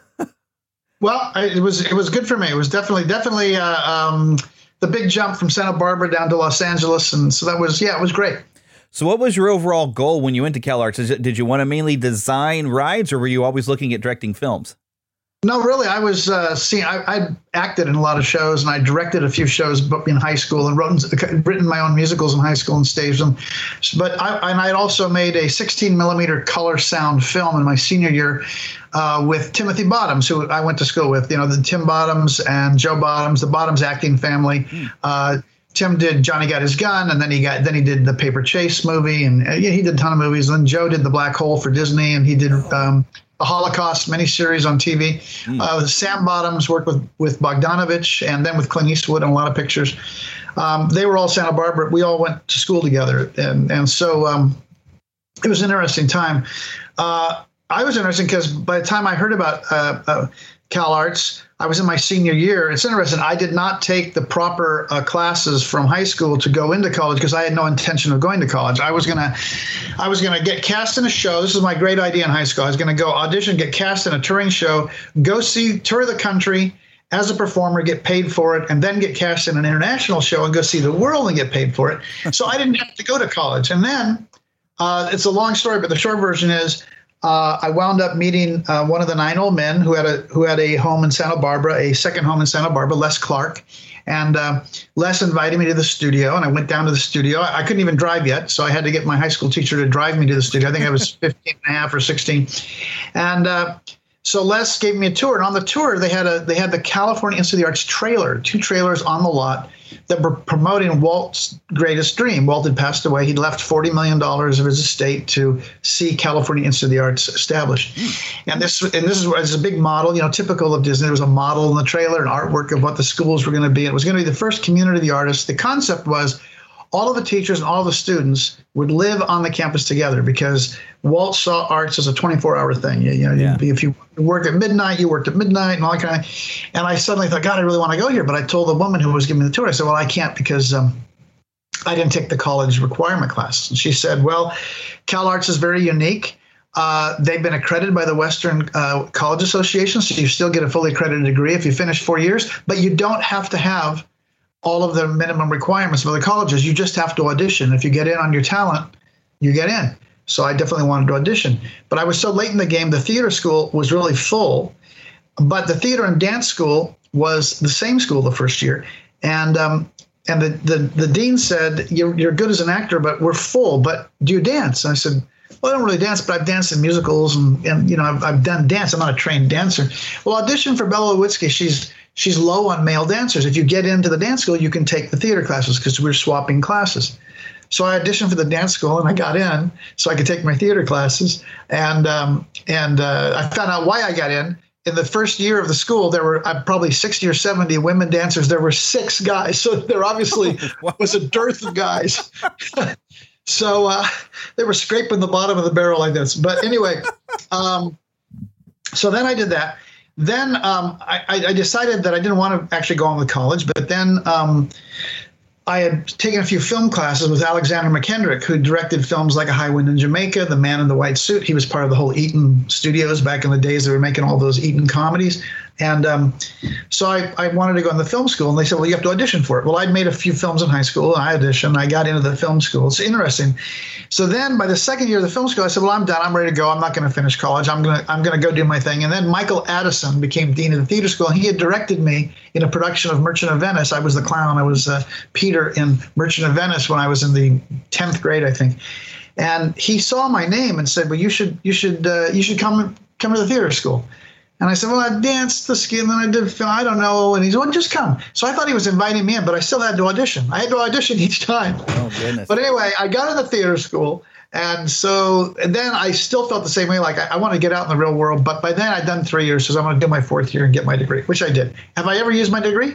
Well, it was good for me. It was definitely the big jump from Santa Barbara down to Los Angeles. And so it was great. So what was your overall goal when you went to Cal Arts? Did you want to mainly design rides, or were you always looking at directing films? No, really. I was I acted in a lot of shows, and I directed a few shows in high school and written my own musicals in high school and staged them. But I had also made a 16 millimeter color sound film in my senior year with Timothy Bottoms, who I went to school with. The Tim Bottoms and Joe Bottoms, the Bottoms acting family. Tim did Johnny Got His Gun, and then he did the Paper Chase movie, and he did a ton of movies. And then Joe did The Black Hole for Disney, and he did the Holocaust miniseries on TV. Sam Bottoms worked with Bogdanovich, and then with Clint Eastwood in a lot of pictures. They were all Santa Barbara. We all went to school together, and so it was an interesting time. I was interesting because by the time I heard about Cal Arts, I was in my senior year. It's interesting. I did not take the proper classes from high school to go into college because I had no intention of going to college. I was gonna get cast in a show. This is my great idea in high school. I was gonna go audition, get cast in a touring show, tour the country as a performer, get paid for it, and then get cast in an international show and go see the world and get paid for it. So I didn't have to go to college. And then it's a long story, but the short version is, I wound up meeting one of the 9 old men who had a home in Santa Barbara, a second home in Santa Barbara, Les Clark. And Les invited me to the studio, and I went down to the studio. I couldn't even drive yet, so I had to get my high school teacher to drive me to the studio. I think I was 15 and a half or 16. And so Les gave me a tour, and on the tour they had the California Institute of the Arts trailer, 2 trailers on the lot that were promoting Walt's greatest dream. Walt had passed away. He'd left $40 million of his estate to see California Institute of the Arts established. And this is a big model, typical of Disney. There was a model in the trailer, an artwork of what the schools were going to be. It was going to be the first community of the artists. The concept was all of the teachers and all the students would live on the campus together because Walt saw arts as a 24-hour thing. If you work at midnight, you worked at midnight and all that kind of. And I suddenly thought, God, I really want to go here. But I told the woman who was giving me the tour, I said, well, I can't because I didn't take the college requirement class. And she said, well, Cal Arts is very unique. They've been accredited by the Western College Association, so you still get a fully accredited degree if you finish 4 years. But you don't have to have all of the minimum requirements of the colleges. You just have to audition. If you get in on your talent, you get in. So I definitely wanted to audition. But I was so late in the game, the theater school was really full. But the theater and dance school was the same school the first year. And the dean said, you're good as an actor, but we're full. But do you dance? And I said, well, I don't really dance, but I've danced in musicals and I've done dance. I'm not a trained dancer. Well, audition for Bella Lewitsky. She's low on male dancers. If you get into the dance school, you can take the theater classes because we're swapping classes. So I auditioned for the dance school and I got in so I could take my theater classes. And I found out why I got in. In the first year of the school, there were probably 60 or 70 women dancers. There were 6 guys. So there obviously was a dearth of guys. So they were scraping the bottom of the barrel like this. But anyway, so then I did that. Then I decided that I didn't want to actually go on with college, but then I had taken a few film classes with Alexander McKendrick, who directed films like A High Wind in Jamaica, The Man in the White Suit. He was part of the whole Eaton Studios back in the days. They were making all those Eaton comedies. And so I wanted to go in the film school, and they said, well, you have to audition for it. Well, I'd made a few films in high school. I auditioned. I got into the film school. It's interesting. So then by the second year of the film school, I said, well, I'm done. I'm ready to go. I'm not going to finish college. I'm going to go do my thing. And then Michael Addison became dean of the theater school, and he had directed me in a production of Merchant of Venice. I was the clown. I was Peter in Merchant of Venice when I was in the 10th grade, I think. And he saw my name and said, well, you should come to the theater school. And I said, well, I danced the ski, and then I did film. I don't know. And he said, well, just come. So I thought he was inviting me in, but I still had to audition. I had to audition each time. Oh, goodness. But anyway, I got into theater school. And then I still felt the same way. Like, I want to get out in the real world. But by then I'd done 3 years, so I'm going to do my 4th year and get my degree, which I did. Have I ever used my degree?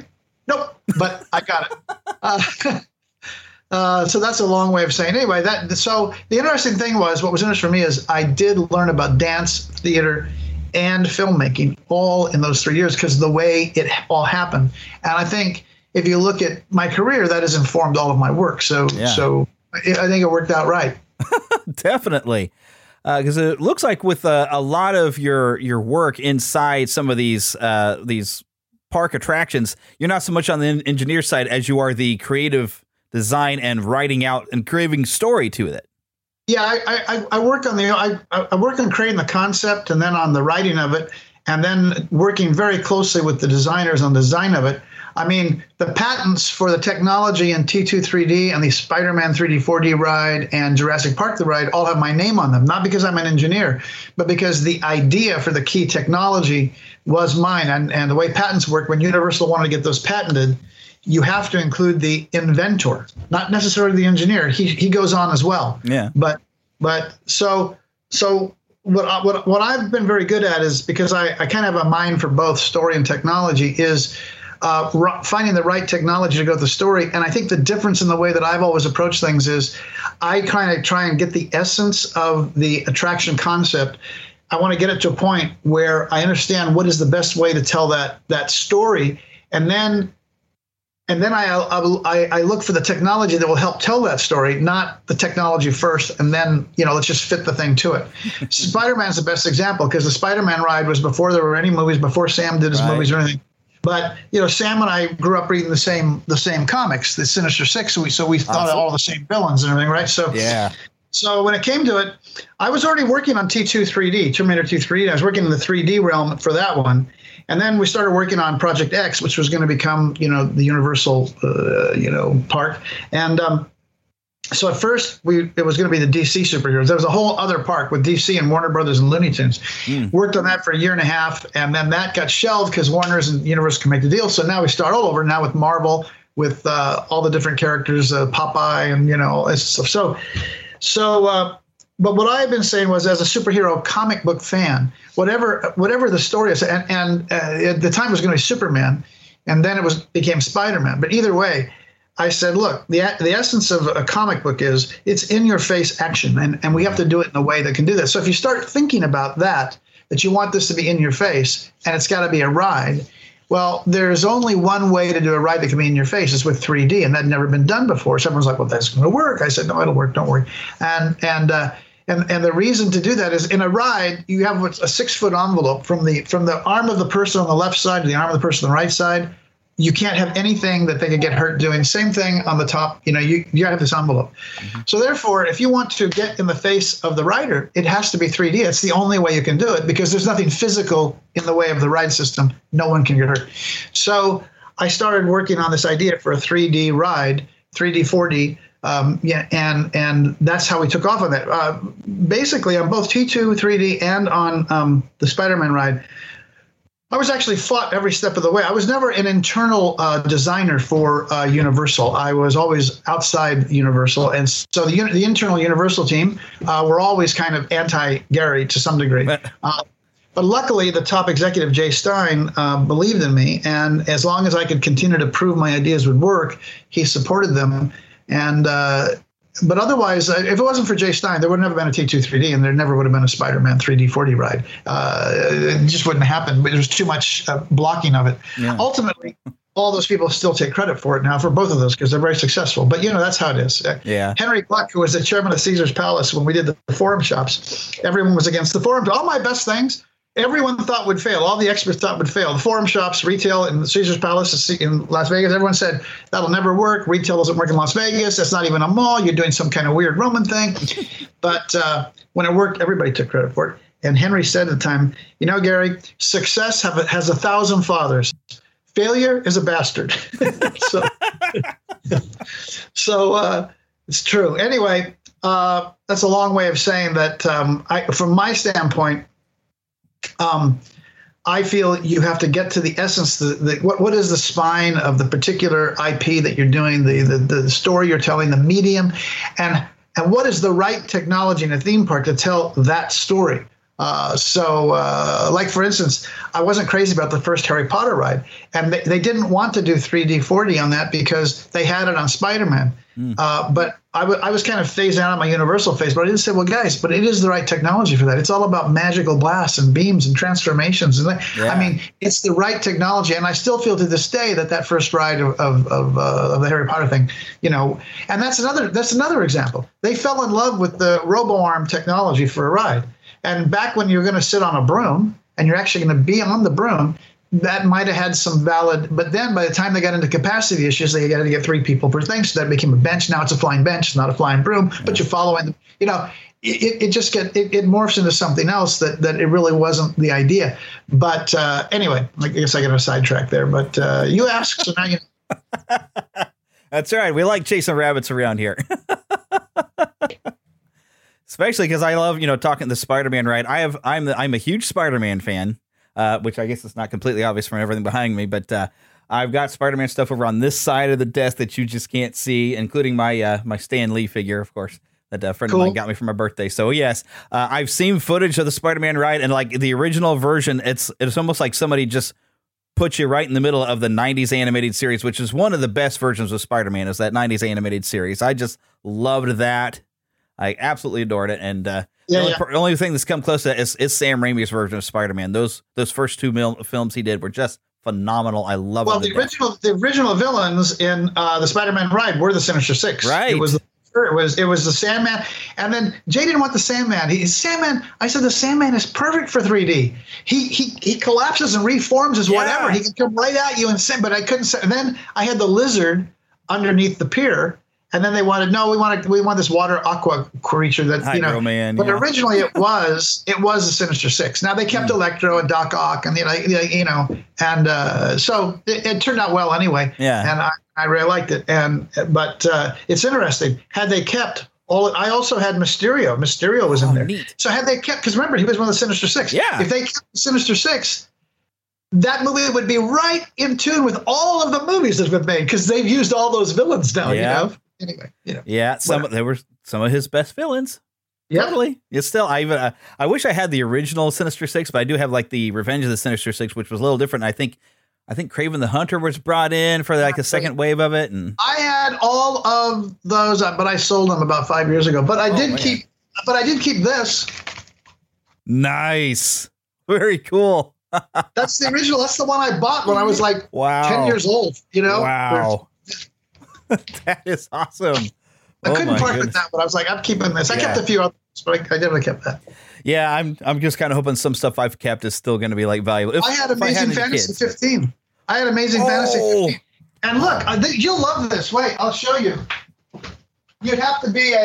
Nope, but I got it. So that's a long way of saying. Anyway, so the interesting thing was, what was interesting for me is I did learn about dance, theater, and filmmaking all in those 3 years because of the way it all happened. And I think if you look at my career, that has informed all of my work. So I think it worked out right. Definitely. Because it looks like with a lot of your work inside some of these park attractions, you're not so much on the engineer side as you are the creative design and writing out and creating story to it. Yeah, I work on I work on creating the concept and then on the writing of it, and then working very closely with the designers on the design of it. I mean, the patents for the technology in T2 3D and the Spider-Man 3D 4D ride and Jurassic Park the ride all have my name on them, not because I'm an engineer, but because the idea for the key technology was mine. And the way patents work, when Universal wanted to get those patented, you have to include the inventor, not necessarily the engineer. He goes on as well. Yeah. But so what I've been very good at is, because I kind of have a mind for both story and technology, is finding the right technology to go with the story. And I think the difference in the way that I've always approached things is I kind of try and get the essence of the attraction concept. I want to get it to a point where I understand what is the best way to tell that story, and then I look for the technology that will help tell that story, not the technology first, and then, let's just fit the thing to it. Spider-Man's the best example, because the Spider-Man ride was before there were any movies, before Sam did his movies or anything. But, Sam and I grew up reading the same comics, the Sinister Six, so we thought of all the same villains and everything, right? So yeah. So when it came to it, I was already working on T2 3D, Terminator 2 3D. I was working in the 3D realm for that one. And then we started working on Project X, which was going to become, the Universal, park. And so at first, it was going to be the DC superheroes. There was a whole other park with DC and Warner Brothers and Looney Tunes. Worked on that for a year and a half, and then that got shelved because Warner's and Universal can make the deal. So now we start all over now with Marvel, with all the different characters, Popeye, and all this stuff. But what I've been saying was, as a superhero comic book fan, whatever the story is, and at the time it was going to be Superman, and then it became Spider-Man. But either way, I said, look, the essence of a comic book is it's in-your-face action, and we have to do it in a way that can do that. So if you start thinking about that you want this to be in your face, and it's got to be a ride, well, there's only one way to do a ride that can be in your face, is with 3D, and that had never been done before. So everyone's like, well, that's going to work. I said, no, it'll work. Don't worry. And the reason to do that is, in a ride, you have a 6-foot envelope from the arm of the person on the left side to the arm of the person on the right side. You can't have anything that they could get hurt doing. Same thing on the top. You gotta have this envelope. Mm-hmm. So therefore, if you want to get in the face of the rider, it has to be 3D. It's the only way you can do it, because there's nothing physical in the way of the ride system. No one can get hurt. So I started working on this idea for a 3D ride, 3D, 4D. And that's how we took off on that. Basically, on both T2 3D and on the Spider-Man ride, I was actually fought every step of the way. I was never an internal designer for Universal. I was always outside Universal. And so the internal Universal team were always kind of anti-Gary to some degree. But luckily, the top executive, Jay Stein, believed in me. And as long as I could continue to prove my ideas would work, he supported them. And but otherwise, if it wasn't for Jay Stein, there would have never been a T2 3D, and there never would have been a Spider-Man 3D 4D ride. It just wouldn't happen. But there's too much blocking of it. Yeah. Ultimately, all those people still take credit for it now, for both of those, because they're very successful. But, that's how it is. Yeah. Henry Gluck, who was the chairman of Caesar's Palace when we did the forum shops, everyone was against the forum. All my best things, everyone thought would fail. All the experts thought would fail. The forum shops, retail in the Caesar's Palace in Las Vegas, everyone said, that'll never work. Retail doesn't work in Las Vegas. That's not even a mall. You're doing some kind of weird Roman thing. But when it worked, everybody took credit for it. And Henry said at the time, Gary, success has 1,000 fathers. Failure is a bastard. So it's true. Anyway, that's a long way of saying that from my standpoint, I feel you have to get to the essence. What is the spine of the particular IP that you're doing, the story you're telling, the medium, and what is the right technology in a theme park to tell that story? Like for instance, I wasn't crazy about the first Harry Potter ride, and they didn't want to do 3D 4D on that because they had it on Spider-Man. But I was kind of phased out of my Universal phase, but I didn't say, well, guys, but it is the right technology for that. It's all about magical blasts and beams and transformations. And I mean, it's the right technology. And I still feel to this day that first ride of the Harry Potter thing, you know, and that's another example. They fell in love with the RoboArm technology for a ride. And back when you were going to sit on a broom and you're actually going to be on the broom, that might have had some valid, but then by the time they got into capacity issues, they got to get 3 people per thing. So that became a bench. Now it's a flying bench. It's not a flying broom, but you're following, you know, it morphs into something else that it really wasn't the idea. But anyway, I guess I got a sidetrack there, but you asked, so now you know. That's right. We like chasing rabbits around here. Especially because I love, you know, talking the Spider-Man ride. I'm a huge Spider-Man fan. Which I guess is not completely obvious from everything behind me, but I've got Spider-Man stuff over on this side of the desk that you just can't see, including my my Stan Lee figure, of course, that a friend of mine got me for my birthday. So yes, I've seen footage of the Spider-Man ride, and like the original version, it's almost like somebody just put you right in the middle of the 90s animated series, which is one of the best versions of Spider-Man, is that 90s animated series. I just loved that. I absolutely adored it, and the only thing that's come close to that is Sam Raimi's version of Spider-Man. Those first 2 films he did were just phenomenal. I love them. Well, the original villains in the Spider-Man ride were the Sinister Six. Right. It was the Sandman, and then Jay didn't want the Sandman. I said the Sandman is perfect for 3D. He collapses and reforms as whatever. He can come right at you and send. But I couldn't say. And then I had the lizard underneath the pier. And then they wanted we want this water aqua creature that you know. Man, but originally it was the Sinister Six. Now they kept Electro and Doc Ock and so it turned out well anyway. Yeah, and I really liked it. But it's interesting. Had they kept I also had Mysterio. Mysterio was in there. Neat. So had they kept, because remember he was one of the Sinister Six. Yeah. If they kept the Sinister Six, that movie would be right in tune with all of the movies that have been made because they've used all those villains now. Yeah. You know. Anyway, you know. Yeah, there were some of his best villains. Yeah, totally. It's still I wish I had the original Sinister Six, but I do have like the Revenge of the Sinister Six, which was a little different. I think Kraven the Hunter was brought in for like a second wave of it, and I had all of those, but I sold them about 5 years ago. But I did keep this. Nice, very cool. That's the original. That's the one I bought when I was like 10 years old. You know. Wow. That is awesome. I couldn't part with that, but I was like, I'm keeping this. I kept a few others, but I definitely kept that. Yeah, I'm just kind of hoping some stuff I've kept is still going to be like valuable. I had Amazing Fantasy 15. I had Amazing Fantasy 15. And look, you'll love this. Wait, I'll show you. You'd have to be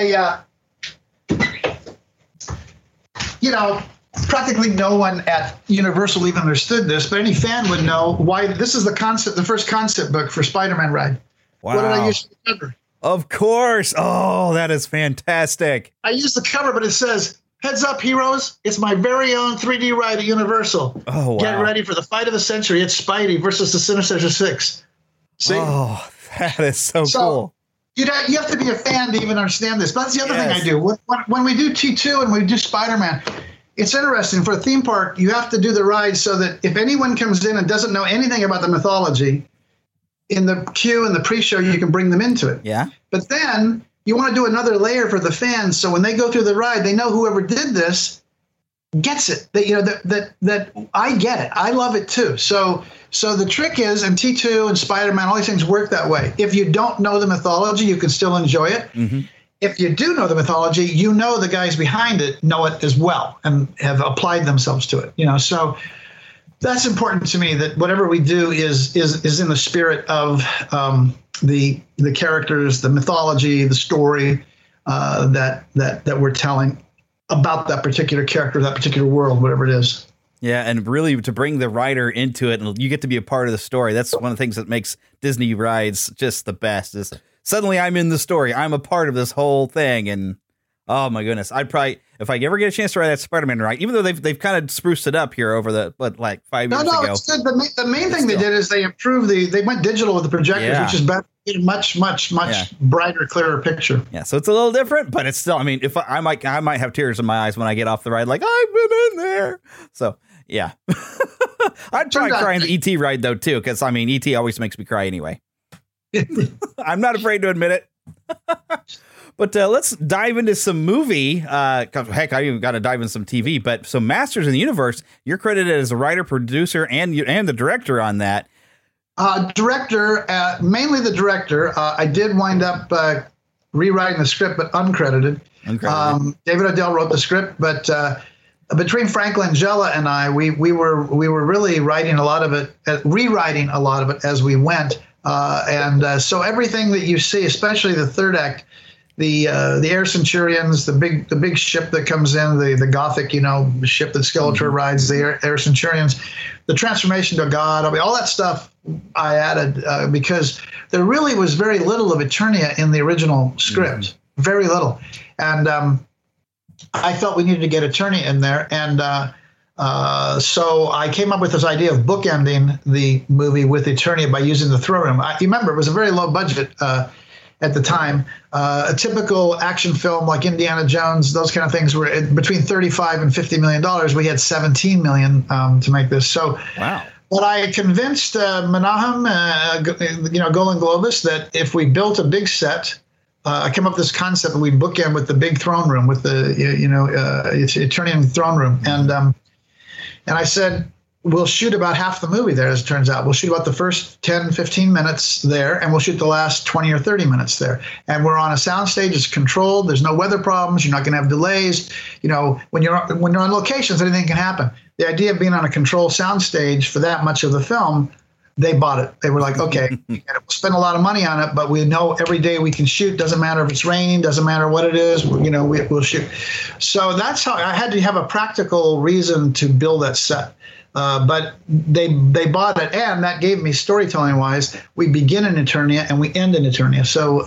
practically no one at Universal even understood this, but any fan would know why this is the first concept book for Spider-Man ride. Wow. What did I use for the cover? Of course. Oh, that is fantastic. I used the cover, but it says, "Heads up, heroes. It's my very own 3D ride at Universal. Oh, wow. Get ready for the fight of the century. It's Spidey versus the Sinister Six." See? Oh, that is so cool. You have to be a fan to even understand this. But that's the other thing I do. When we do T2 and we do Spider-Man, it's interesting. For a theme park, you have to do the ride so that if anyone comes in and doesn't know anything about the mythology, in the queue and the pre-show, you can bring them into it. Yeah. But then you want to do another layer for the fans, so when they go through the ride, they know whoever did this gets it. That I get it. I love it too. So the trick is, and T2 and Spider-Man, all these things work that way. If you don't know the mythology, you can still enjoy it. Mm-hmm. If you do know the mythology, you know the guys behind it know it as well and have applied themselves to it. You know, so. That's important to me, that whatever we do is in the spirit of the characters, the mythology, the story that we're telling about that particular character, that particular world, whatever it is. Yeah, and really to bring the rider into it, and you get to be a part of the story. That's one of the things that makes Disney rides just the best. Is suddenly I'm in the story. I'm a part of this whole thing, and oh my goodness, I'd probably, if I ever get a chance to ride that Spider-Man ride, even though they've kind of spruced it up here over the 5 years ago. No, it's good. The main thing they did is they improved they went digital with the projectors, which is better a much brighter, clearer picture. Yeah, so it's a little different, but it's still. I mean, if I might have tears in my eyes when I get off the ride, like I've been in there. So yeah, I'd try crying the ET ride though too, because I mean, ET always makes me cry anyway. I'm not afraid to admit it. But let's dive into some movie. Heck, I even got to dive into some TV. But so Masters in the Universe, you're credited as a writer, producer, and the director on that. Director, mainly the director. I did wind up rewriting the script, but uncredited. David Odell wrote the script, but between Frank Langella and I, we were really writing a lot of it, rewriting a lot of it as we went. So everything that you see, especially the third act, the Air Centurions, the big ship that comes in, the Gothic, ship that Skeletor rides, the Air Centurions, the transformation to God, I mean, all that stuff I added because there really was very little of Eternia in the original script, very little, and I felt we needed to get Eternia in there, and so I came up with this idea of bookending the movie with Eternia by using the throne room. You remember, it was a very low budget at the time. A typical action film like Indiana Jones, those kind of things were between $35 and $50 million. We had $17 million to make this. So, wow. But I convinced Menahem, Golan Globus, that if we built a big set, I came up with this concept that we bookend with the big throne room, with the Eternian throne room, and I said, we'll shoot about half the movie there, as it turns out. We'll shoot about the first 10, 15 minutes there, and we'll shoot the last 20 or 30 minutes there. And we're on a soundstage. It's controlled. There's no weather problems. You're not going to have delays. When you're on locations, anything can happen. The idea of being on a controlled soundstage for that much of the film, they bought it. They were like, okay, we'll spend a lot of money on it, but we know every day we can shoot. Doesn't matter if it's raining. Doesn't matter what it is. We'll shoot. So that's how I had to have a practical reason to build that set. But they bought it, and that gave me, storytelling wise, we begin in Eternia and we end in Eternia. So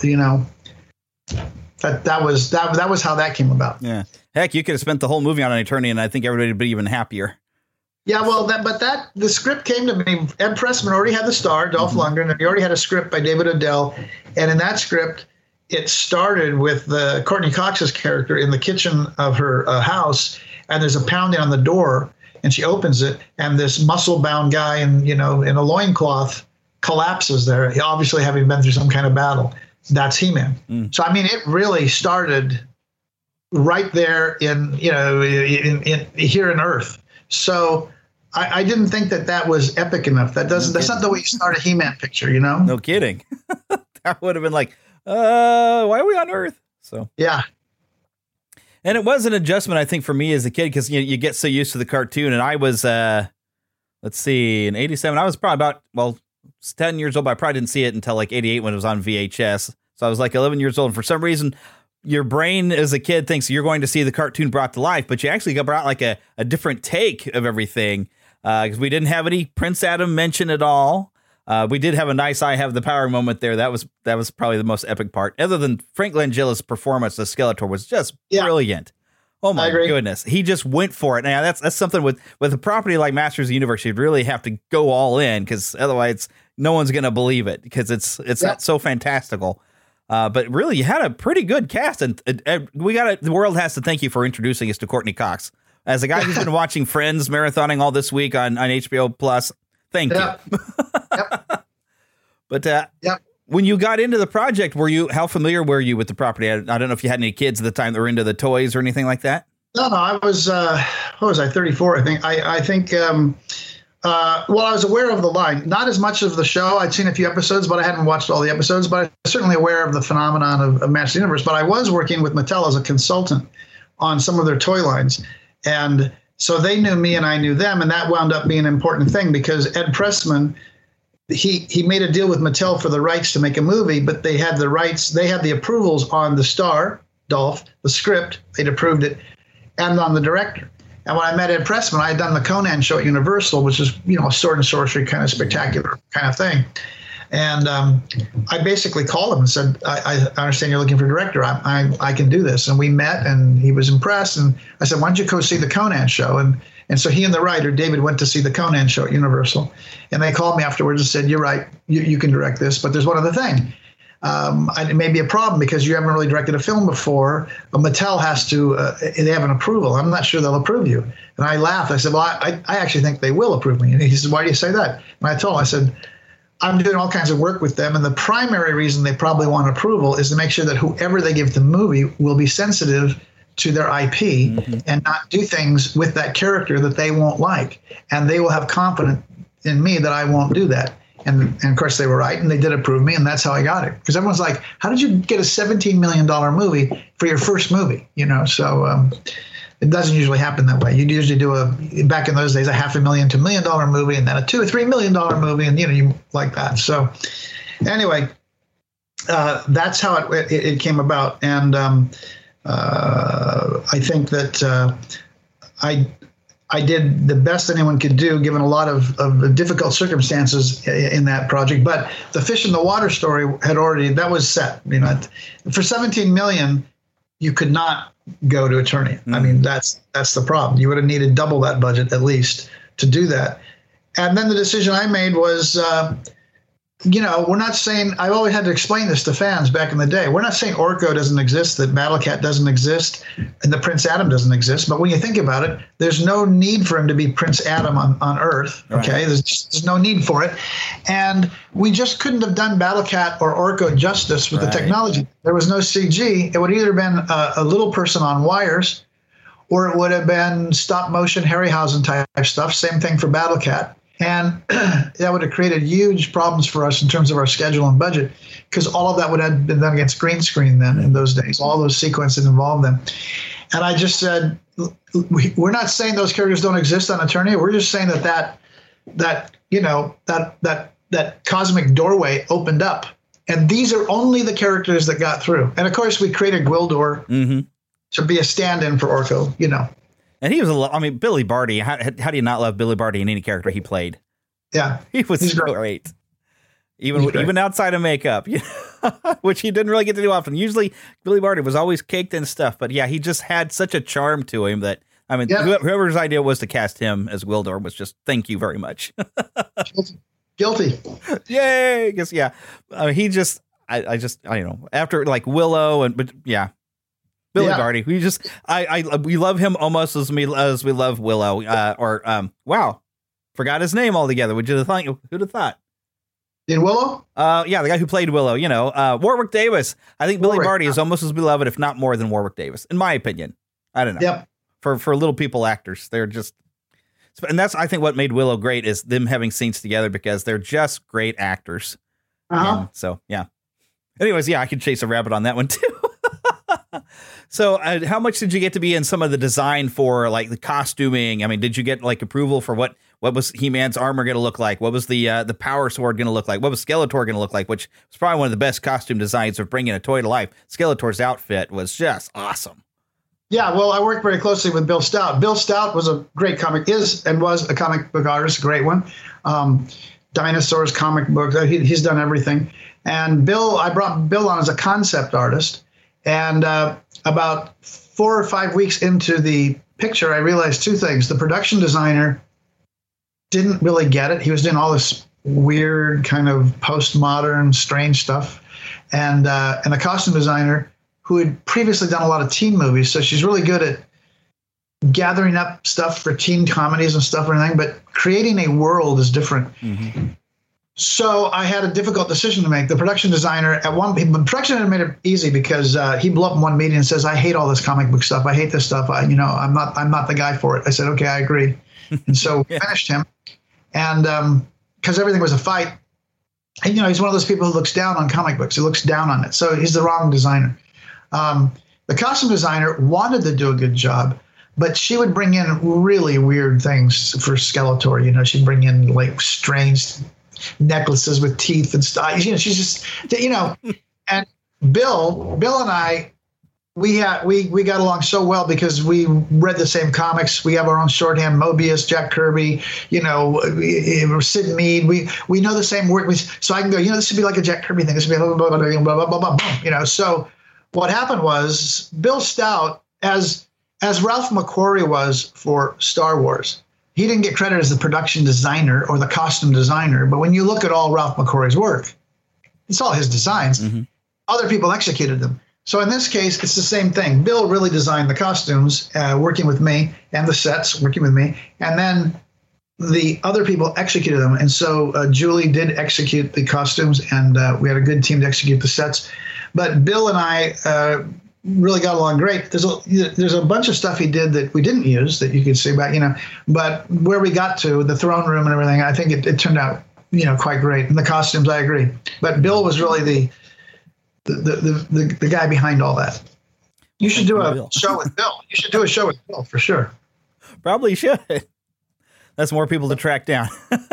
that was how that came about. Yeah, heck, you could have spent the whole movie on an Eternia, and I think everybody would be even happier. Yeah, well, the script came to me. Ed Pressman already had the star, Dolph Lundgren, and he already had a script by David Odell, and in that script, it started with Courtney Cox's character in the kitchen of her house, and there's a pounding on the door. And she opens it, and this muscle-bound guy in a loincloth collapses there, obviously having been through some kind of battle. That's He-Man. So I mean, it really started right there in here in Earth. So I didn't think that was epic enough. That's not the way you start a He-Man picture, No kidding. That would have been like, why are we on Earth? So yeah. And it was an adjustment, I think, for me as a kid, because you get so used to the cartoon. And I was, in 87, I was probably about, 10 years old, but I probably didn't see it until like 88 when it was on VHS. So I was like 11 years old. And for some reason, your brain as a kid thinks you're going to see the cartoon brought to life, but you actually got brought like a different take of everything. Because we didn't have any Prince Adam mention at all. We did have a nice I have the power moment there. That was probably the most epic part. Other than Frank Langella's performance as Skeletor was just brilliant. Oh my goodness. He just went for it. Now that's something with a property like Masters of the Universe, you'd really have to go all in, because otherwise no one's going to believe it, because it's not so fantastical. But really, you had a pretty good cast, and the world has to thank you for introducing us to Courtney Cox. As a guy who's been watching Friends marathoning all this week on HBO Plus, thank you. But when you got into the project, how familiar were you with the property? I don't know if you had any kids at the time that were into the toys or anything like that. No, I was, what was I, 34, I think. I think, I was aware of the line. Not as much of the show. I'd seen a few episodes, but I hadn't watched all the episodes. But I was certainly aware of the phenomenon of Masters of the Universe. But I was working with Mattel as a consultant on some of their toy lines. And so they knew me and I knew them. And that wound up being an important thing, because Ed Pressman, he made a deal with Mattel for the rights to make a movie, but they had the rights, they had the approvals on the star, Dolph, the script, they'd approved it, and on the director. And when I met Ed Pressman, I had done the Conan show at Universal, which is, a sword and sorcery kind of spectacular kind of thing. And I basically called him and said, I understand you're looking for a director. I can do this. And we met, and he was impressed. And I said, why don't you go see the Conan show? And so he and the writer, David, went to see the Conan show at Universal. And they called me afterwards and said, you're right, you can direct this. But there's one other thing. it may be a problem because you haven't really directed a film before. But Mattel has to, they have an approval. I'm not sure they'll approve you. And I laughed. I said, well, I actually think they will approve me. And he said, why do you say that? And I told him, I said, I'm doing all kinds of work with them. And the primary reason they probably want approval is to make sure that whoever they give the movie will be sensitive to their IP and not do things with that character that they won't like. And they will have confidence in me that I won't do that. And of course they were right, and they did approve me, and that's how I got it. Because everyone's like, how did you get a $17 million movie for your first movie? So it doesn't usually happen that way. You'd usually do back in those days, a $500,000 to $1 million movie, and then a $2 or $3 million movie, and you like that. So anyway, that's how it came about. And I think that I did the best anyone could do, given a lot of difficult circumstances in that project. But the Fish in the Water story that was set. For $17 million, you could not go to Eternia. I mean, that's the problem. You would have needed double that budget at least to do that. And then the decision I made was, we're not saying, I've always had to explain this to fans back in the day. We're not saying Orko doesn't exist, that Battle Cat doesn't exist, and that Prince Adam doesn't exist. But when you think about it, there's no need for him to be Prince Adam on Earth. Okay, right. There's no need for it. And we just couldn't have done Battle Cat or Orko justice with the technology. There was no CG. It would either have been a little person on wires, or it would have been stop motion Harryhausen type stuff. Same thing for Battle Cat. And that would have created huge problems for us in terms of our schedule and budget, because all of that would have been done against green screen then in those days. All those sequences involved them. And I just said, we're not saying those characters don't exist on Eternia. We're just saying that cosmic doorway opened up. And these are only the characters that got through. And of course, we created Gwildor to be a stand-in for Orko, And he was Billy Barty. How do you not love Billy Barty in any character he played? Yeah. He was great. Even outside of makeup, which he didn't really get to do often. Usually Billy Barty was always caked in stuff, but yeah, he just had such a charm to him that, whoever's idea was to cast him as Gwildor was just, thank you very much. Guilty. Yay. I guess, yeah. He just, I after like Willow Billy Barty. We just, we love him almost as we love Willow. Wow, forgot his name altogether. Who'd have thought? In Willow? Yeah, the guy who played Willow. Warwick Davis. I think Billy Barty is almost as beloved, if not more, than Warwick Davis, in my opinion. I don't know. Yep. For little people actors, they're just, and that's I think what made Willow great is them having scenes together because they're just great actors. So yeah. Anyways, yeah, I could chase a rabbit on that one too. So how much did you get to be in some of the design for like the costuming? I mean, did you get like approval for what was He-Man's armor going to look like? What was the power sword going to look like? What was Skeletor going to look like? Which was probably one of the best costume designs of bringing a toy to life. Skeletor's outfit was just awesome. Yeah, well, I worked very closely with Bill Stout. Bill Stout was a great was a comic book artist, a great one. Dinosaurs, comic books, he's done everything. And I brought Bill on as a concept artist. And about 4 or 5 weeks into the picture, I realized two things. The production designer didn't really get it. He was doing all this weird kind of postmodern, strange stuff. And the costume designer, who had previously done a lot of teen movies, so she's really good at gathering up stuff for teen comedies and stuff and everything, but creating a world is different. So I had a difficult decision to make. The production designer the production designer made it easy because he blew up in one meeting and says, "I hate all this comic book stuff. I hate this stuff. I'm not the guy for it." I said, "Okay, I agree." And so we finished him, and because everything was a fight, and he's one of those people who looks down on comic books. He looks down on it, so he's the wrong designer. The costume designer wanted to do a good job, but she would bring in really weird things for Skeletor. She'd bring in like strange necklaces with teeth and stuff. She's just, and Bill and I, we got along so well because we read the same comics. We have our own shorthand, Mobius, Jack Kirby, Sid Mead. We know the same word. So I can go, this would be like a Jack Kirby thing. This would be blah, blah, blah, blah, blah, blah, blah. So what happened was Bill Stout, as Ralph McQuarrie was for Star Wars, he didn't get credit as the production designer or the costume designer. But when you look at all Ralph McQuarrie's work, it's all his designs. other people executed them. So in this case, it's the same thing. Bill really designed the costumes, working with me, and the sets, working with me. And then the other people executed them. And so Julie did execute the costumes, and we had a good team to execute the sets. But Bill and I really got along great. There's a bunch of stuff he did that we didn't use that you could see about, but where we got to, the throne room and everything, I think it turned out, quite great. And the costumes, I agree. But Bill was really the guy behind all that. You should do a show with Bill. You should do a show with Bill for sure. Probably should. That's more people to track down.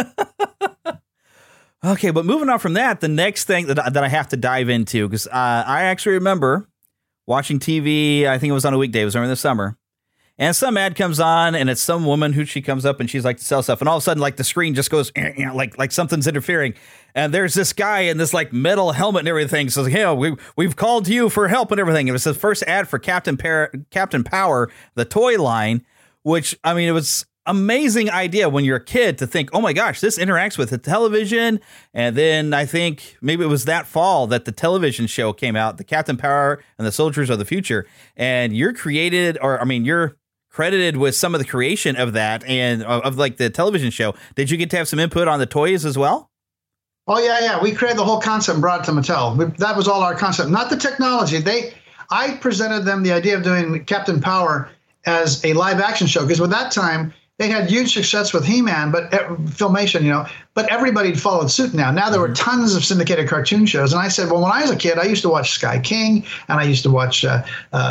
Okay, but moving on from that, the next thing that I have to dive into, because I actually remember watching TV, I think it was on a weekday, it was during the summer, and some ad comes on, and it's some woman who she comes up and she's like to sell stuff, and all of a sudden, like the screen just goes, like something's interfering, and there's this guy in this like metal helmet and everything, so hey, we've called you for help and everything. It was the first ad for Captain Power, the toy line, which, I mean, it was amazing idea when you're a kid to think, oh my gosh, this interacts with the television. And then I think maybe it was that fall that the television show came out, the Captain Power and the Soldiers of the Future. And you're credited with some of the creation of that and of like the television show. Did you get to have some input on the toys as well? Oh yeah. We created the whole concept and brought it to Mattel. That was all our concept, not the technology. I presented them the idea of doing Captain Power as a live action show, because with that time, they had huge success with He-Man, but Filmation, but everybody followed suit now. Now there were tons of syndicated cartoon shows. And I said, well, when I was a kid, I used to watch Sky King, and I used to watch the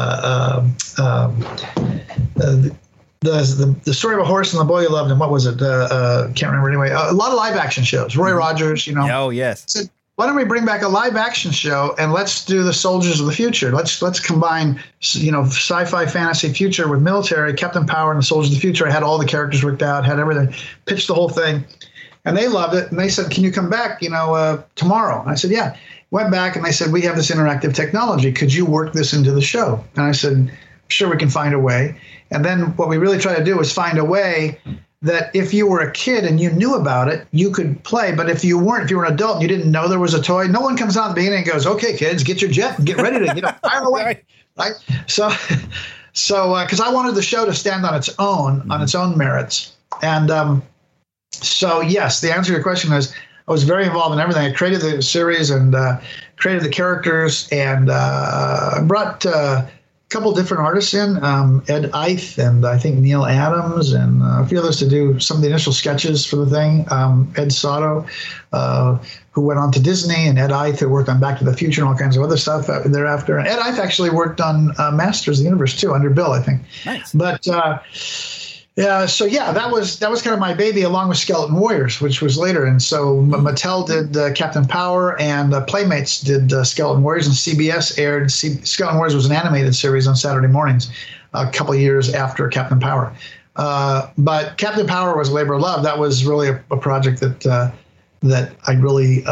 Story of a Horse and the Boy Who Loved Him. What was it? Can't remember anyway. A lot of live action shows. Roy Rogers, Oh, yes. I said, why don't we bring back a live action show and let's do the Soldiers of the Future? Let's combine, sci-fi fantasy future with military, Captain Power and the Soldiers of the Future. I had all the characters worked out, had everything, pitched the whole thing, and they loved it. And they said, can you come back, tomorrow? And I said, yeah. Went back and they said, we have this interactive technology. Could you work this into the show? And I said, sure, we can find a way. And then what we really try to do is find a way that if you were a kid and you knew about it, you could play. But if you were an adult and you didn't know there was a toy, no one comes out at the beginning and goes, okay, kids, get your jet and get ready to fire away. Right? So because I wanted the show to stand on its own merits. And so, yes, the answer to your question is I was very involved in everything. I created the series and created the characters and brought couple different artists in, Ed Eith and I think Neil Adams and a few others to do some of the initial sketches for the thing. Ed Sato, who went on to Disney, and Ed Eith, who worked on Back to the Future and all kinds of other stuff thereafter. And Ed Eith actually worked on Masters of the Universe too, under Bill, I think. Nice. But that was kind of my baby, along with Skeleton Warriors, which was later. And so Mattel did Captain Power, and Playmates did Skeleton Warriors, and CBS aired Skeleton Warriors was an animated series on Saturday mornings, a couple of years after Captain Power. But Captain Power was a labor of love. That was really a project that I really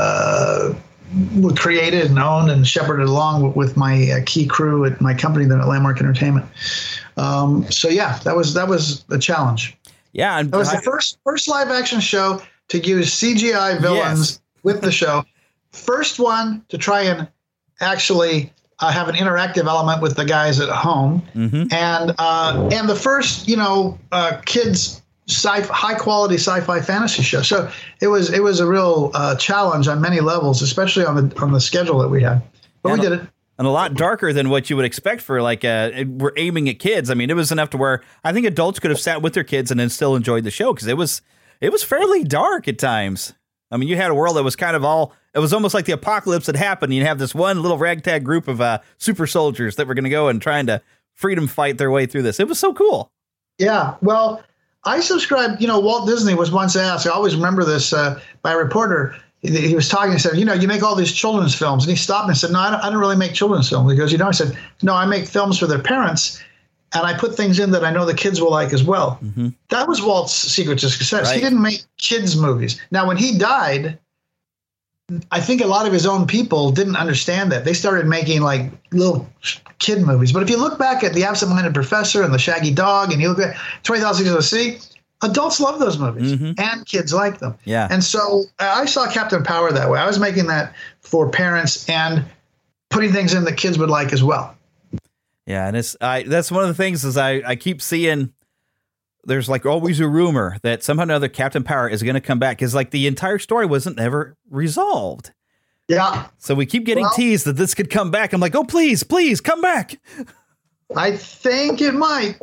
created and owned and shepherded along with my key crew at my company, then at Landmark Entertainment. That was a challenge. Yeah, and it was the first live action show to use CGI villains with the show. First one to try and actually have an interactive element with the guys at home, and the first kids high quality sci-fi fantasy show. So it was a real challenge on many levels, especially on the schedule that we had. But we did it. And a lot darker than what you would expect for we're aiming at kids. I mean, it was enough to where I think adults could have sat with their kids and then still enjoyed the show, because it was fairly dark at times. I mean, you had a world that was kind of it was almost like the apocalypse had happened. You have this one little ragtag group of super soldiers that were going to go and trying to freedom fight their way through this. It was so cool. Yeah, well, I subscribed, Walt Disney was once asked, I always remember this, by a reporter. He was talking and said, you make all these children's films. And he stopped and said, no, I don't really make children's films. He goes, I said, no, I make films for their parents, and I put things in that I know the kids will like as well. Mm-hmm. That was Walt's secret to success. Right. He didn't make kids' movies. Now, when he died, I think a lot of his own people didn't understand that. They started making like little kid movies. But if you look back at The Absent-Minded Professor and The Shaggy Dog, and you look at 20,000 Leagues Under the Sea, adults love those movies, and kids like them. Yeah. And so I saw Captain Power that way. I was making that for parents, and putting things in that kids would like as well. Yeah, and that's one of the things is I keep seeing there's like always a rumor that somehow or another Captain Power is going to come back, because like the entire story wasn't ever resolved. Yeah. So we keep getting teased that this could come back. I'm like, oh, please come back. I think it might.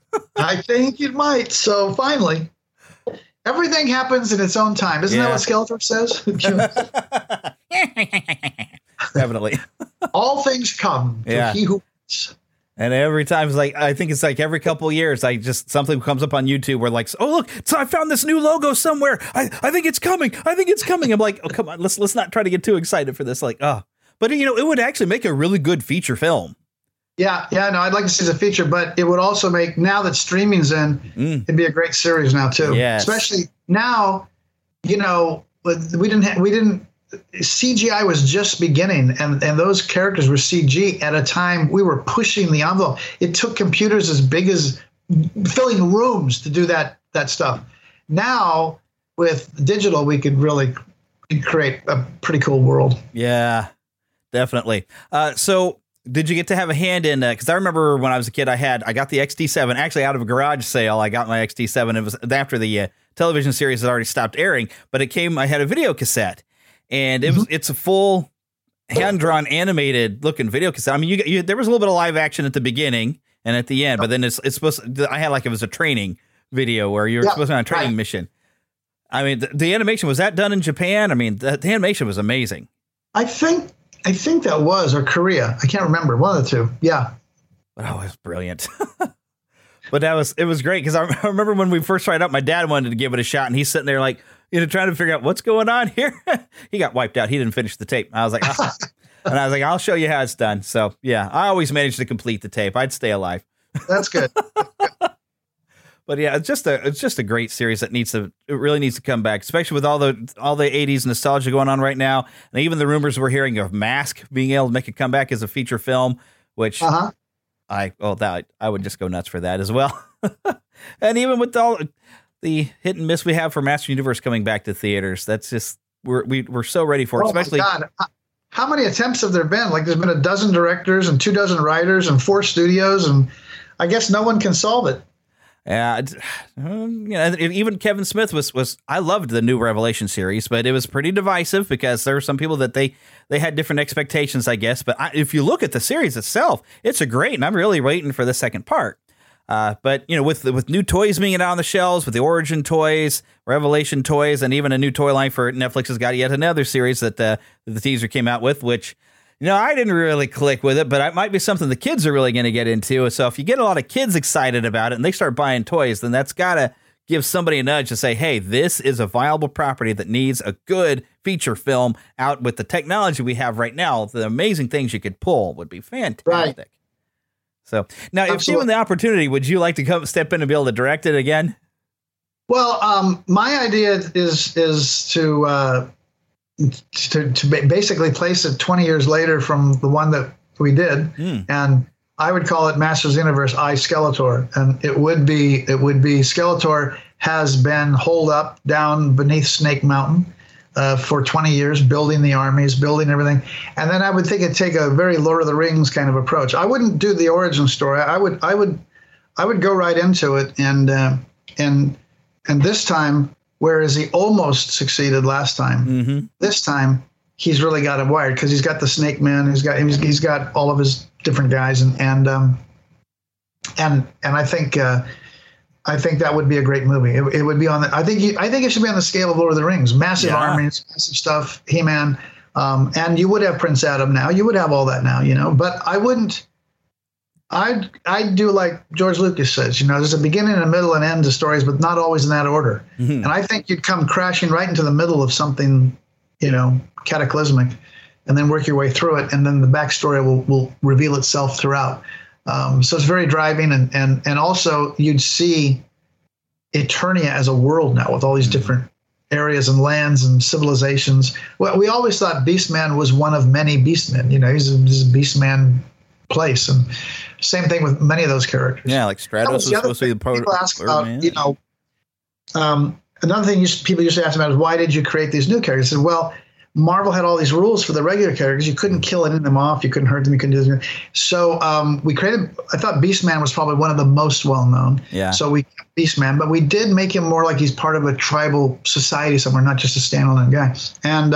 So finally, everything happens in its own time. Isn't that what Skeletor says? Definitely. All things come to he who waits. And every time it's like, I think it's like every couple of years, something comes up on YouTube where like, oh, look, so I found this new logo somewhere. I think it's coming. I'm like, oh, come on, let's not try to get too excited for this. Like, oh, but it would actually make a really good feature film. Yeah. No, I'd like to see the feature, but it would also make, now that streaming's in, it'd be a great series now too. Yes. Especially now, CGI was just beginning, and those characters were CG at a time we were pushing the envelope. It took computers as big as filling rooms to do that stuff. Now with digital, we could really create a pretty cool world. Yeah, definitely. So did you get to have a hand in, because I remember when I was a kid, I got the XT7 actually out of a garage sale. I got my XT7. It was after the television series had already stopped airing, but I had a video cassette. And it's a full hand-drawn animated looking video cassette. I mean, there was a little bit of live action at the beginning and at the end, but then it's supposed to, I had like it was a training video where you were supposed to be on a training mission. I mean, the animation, was that done in Japan? I mean, the animation was amazing. I think that was, or Korea. I can't remember. One of the two. Yeah. Oh, it was brilliant. But it was great, because I remember when we first tried out, my dad wanted to give it a shot, and he's sitting there like, trying to figure out what's going on here. He got wiped out. He didn't finish the tape. I was like, oh. And I was like, I'll show you how it's done. So yeah, I always managed to complete the tape. I'd stay alive. That's good. But yeah, it's just a great series that it really needs to come back, especially with all the 80s nostalgia going on right now. And even the rumors we're hearing of Mask being able to make a comeback as a feature film, which I would just go nuts for that as well. And even with all the hit and miss we have for Master Universe coming back to theaters, that's just we're so ready for it. Especially, my God. How many attempts have there been? Like, there's been a dozen directors and 24 writers and 4 studios, and I guess no one can solve it. Yeah, even Kevin Smith was. I loved the new Revelation series, but it was pretty divisive because there were some people that they had different expectations, I guess. But if you look at the series itself, it's great, and I'm really waiting for the second part. But with new toys being out on the shelves, with the Origin toys, Revelation toys, and even a new toy line for Netflix has got yet another series that the teaser came out with, which I didn't really click with it, but it might be something the kids are really going to get into. So if you get a lot of kids excited about it and they start buying toys, then that's got to give somebody a nudge to say, hey, this is a viable property that needs a good feature film out with the technology we have right now. The amazing things you could pull would be fantastic. Right. So now, if given the opportunity, would you like to step in and be able to direct it again? Well, my idea is to basically place it 20 years later from the one that we did, and I would call it Masters of the Universe I, Skeletor, and it would be Skeletor has been holed up down beneath Snake Mountain for 20 years, building the armies, building everything. And then I would think it'd take a very Lord of the Rings kind of approach. I wouldn't do the origin story. I would go right into it. And this time, whereas he almost succeeded last time, this time he's really got it wired, because he's got the Snake Man. He's got all of his different guys. And I think that would be a great movie. It would be on the. I think it should be on the scale of Lord of the Rings. Massive armies, massive stuff. He-Man, and you would have Prince Adam now. You would have all that now, But I wouldn't. I'd do like George Lucas says. There's a beginning, and a middle, and end to stories, but not always in that order. And I think you'd come crashing right into the middle of something, cataclysmic, and then work your way through it, and then the backstory will reveal itself throughout. So it's very driving, and also you'd see Eternia as a world now with all these different areas and lands and civilizations. Well, we always thought Beastman was one of many Beastmen. He's a Beastman place, and same thing with many of those characters. Yeah, like Stratos was supposed to be the people ask about, another thing people used to ask about is, why did you create these new characters? I said, well, Marvel had all these rules for the regular characters. You couldn't kill any of them off. You couldn't hurt them. You couldn't do this. So we created, I thought Beastman was probably one of the most well-known. Yeah. So we kept Beastman, but we did make him more like he's part of a tribal society somewhere, not just a standalone guy. And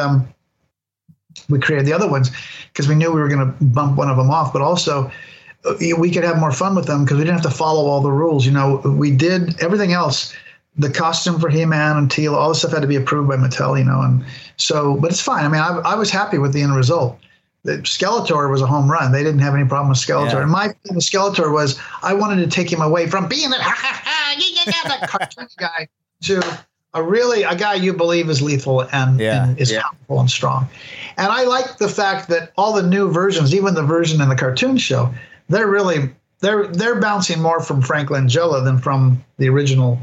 we created the other ones because we knew we were going to bump one of them off, but also we could have more fun with them because we didn't have to follow all the rules. You know, we did everything else. The costume for He-Man and Teela, all this stuff had to be approved by Mattel, you know, and so, but it's fine. I mean, I was happy with the end result. Skeletor was a home run. They didn't have any problem with Skeletor. And my thing with Skeletor was I wanted to take him away from being that cartoon guy to a guy you believe is lethal and is powerful and strong. And I like the fact that all the new versions, even the version in the cartoon show, they're bouncing more from Frank Langella than from the original,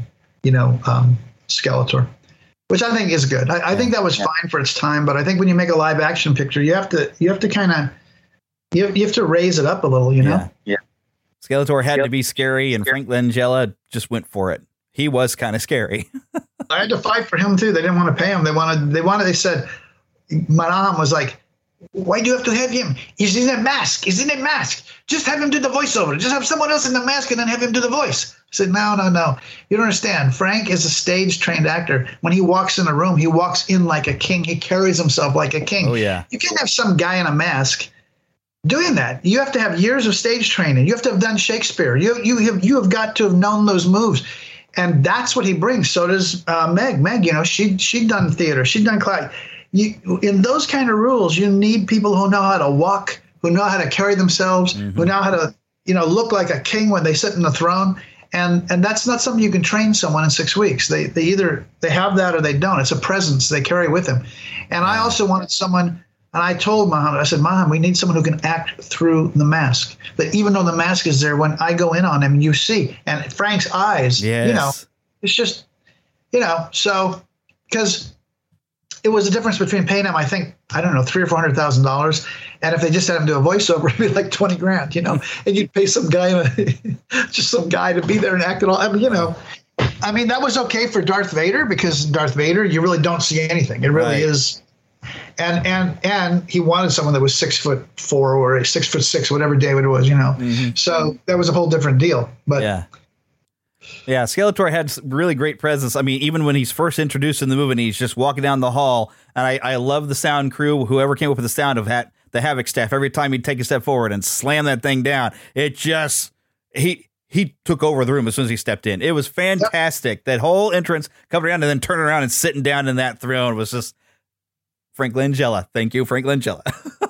Skeletor, which I think is good. I think that was fine for its time, but I think when you make a live action picture, you have to kind of you have to raise it up a little, you know. Yeah. Skeletor had to be scary, and Frank Langella just went for it. He was kind of scary. I had to fight for him too. They didn't want to pay him. They said, Madame was like, why do you have to have him? He's in a mask. Just have him do the voiceover. Just have someone else in the mask and then have him do the voice. I said, no. You don't understand. Frank is a stage-trained actor. When he walks in a room, he walks in like a king. He carries himself like a king. Oh, yeah. You can't have some guy in a mask doing that. You have to have years of stage training. You have to have done Shakespeare. You have got to have known those moves. And that's what he brings. So does Meg. Meg, she'd done theater. She'd done class. In those kind of rules, you need people who know how to walk, who know how to carry themselves, who know how to, look like a king when they sit in the throne. And that's not something you can train someone in 6 weeks. They either they have that or they don't. It's a presence they carry with them. And I also wanted someone, and I told Muhammad, I said, Muhammad, we need someone who can act through the mask. That even though the mask is there, when I go in on him, you see. And Frank's eyes, it's just, so because it was the difference between paying him, I think, $300,000 or $400,000, and if they just had him do a voiceover, it'd be like $20,000, and you'd pay some guy, just some guy to be there and act it all. I mean, that was okay for Darth Vader because Darth Vader, you really don't see anything. It really is, and he wanted someone that was 6'4" or 6'6", whatever David was, So that was a whole different deal. But Yeah, Skeletor had really great presence. I mean, even when he's first introduced in the movie and he's just walking down the hall, and I love the sound crew, whoever came up with the sound of the Havoc staff, every time he'd take a step forward and slam that thing down, it just, he took over the room as soon as he stepped in. It was fantastic. Yep. That whole entrance, coming around and then turning around and sitting down in that throne was just Frank Langella. Thank you, Frank Langella.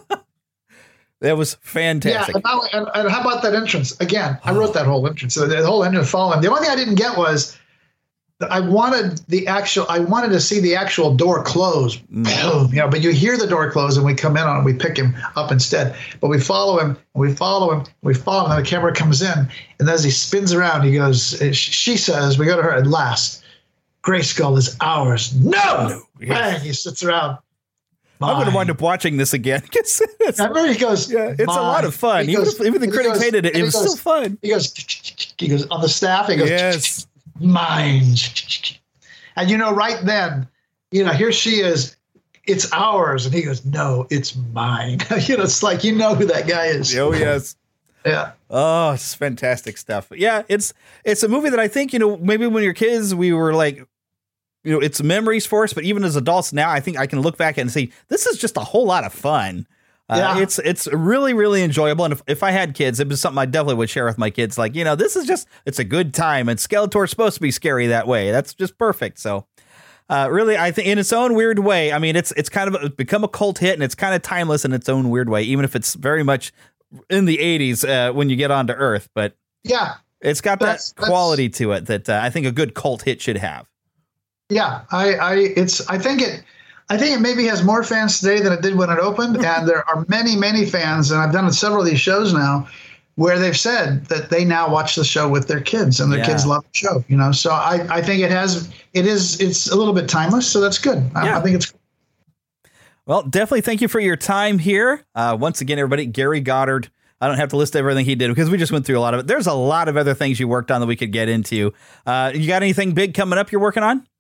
That was fantastic. Yeah, and how about that entrance? Again, I wrote that whole entrance. So the whole entrance following. The only thing I didn't get was I wanted to see the actual door close. Boom, but you hear the door close and we come in on it. We pick him up instead. But we follow him, and we follow him, and the camera comes in, and as he spins around, he goes, she says, we go to her at last, Grayskull is ours. No! Bang, he sits around. I would have wound up watching this again. I remember he goes, it's a lot of fun. Even the critics hated it. It was still fun. He goes on the staff. He goes, mine. And right then, here she is. It's ours. And he goes, no, it's mine. It's like, who that guy is. Oh, yes. Yeah. Oh, it's fantastic stuff. Yeah, it's a movie that I think, maybe when you're kids, we were like, it's memories for us, but even as adults now, I think I can look back and say, this is just a whole lot of fun. It's really, really enjoyable. And if I had kids, it was something I definitely would share with my kids. Like, this is just, it's a good time. And Skeletor's supposed to be scary that way. That's just perfect. So really, I think in its own weird way, I mean, it's kind of become a cult hit, and it's kind of timeless in its own weird way, even if it's very much in the 80s when you get onto Earth. But yeah, it's got that quality to it that I think a good cult hit should have. Yeah, I think it maybe has more fans today than it did when it opened, and there are many, many fans, and I've done several of these shows now, where they've said that they now watch the show with their kids, and their kids love the show. So I think it's a little bit timeless, so that's good. I think it's. Well, definitely thank you for your time here. Once again, everybody, Gary Goddard. I don't have to list everything he did because we just went through a lot of it. There's a lot of other things you worked on that we could get into. You got anything big coming up you're working on?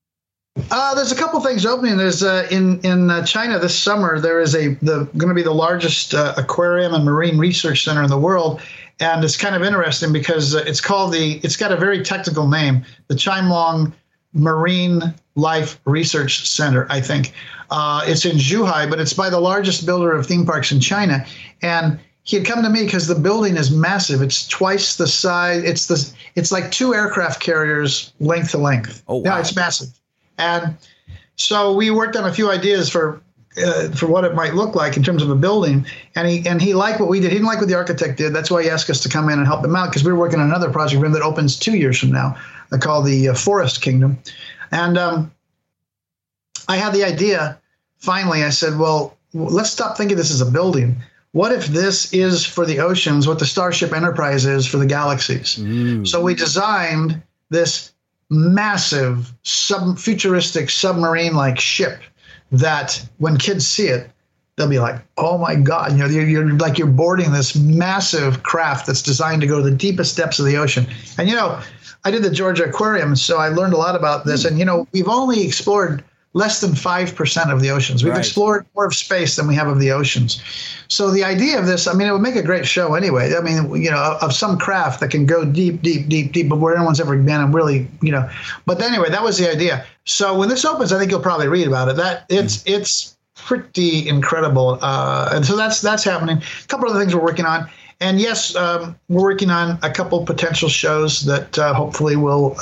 There's a couple things opening. There's in China this summer. There is going to be the largest aquarium and marine research center in the world, and it's kind of interesting because it's got a very technical name, the Chimelong Marine Life Research Center. I think it's in Zhuhai, but it's by the largest builder of theme parks in China, and he had come to me because the building is massive. It's twice the size. It's like 2 aircraft carriers length to length. Oh, wow. Yeah, it's massive. And so we worked on a few ideas for what it might look like in terms of a building. And he liked what we did. He didn't like what the architect did. That's why he asked us to come in and help him out, because we were working on another project for him that opens 2 years from now, called the Forest Kingdom. And I had the idea. Finally, I said, well, let's stop thinking this is a building. What if this is for the oceans what the Starship Enterprise is for the galaxies? So we designed this massive futuristic submarine-like ship that when kids see it, they'll be like, oh my God, you're boarding this massive craft that's designed to go to the deepest depths of the ocean. And, I did the Georgia Aquarium, so I learned a lot about this. And, we've only explored less than 5% of the oceans. We've explored more of space than we have of the oceans. So the idea of this, it would make a great show anyway. Of some craft that can go deep, deep, deep, deep, but where no one's ever been and really, But anyway, that was the idea. So when this opens, I think you'll probably read about it. It's pretty incredible. And so that's happening. A couple of things we're working on. And yes, we're working on a couple potential shows that hopefully will,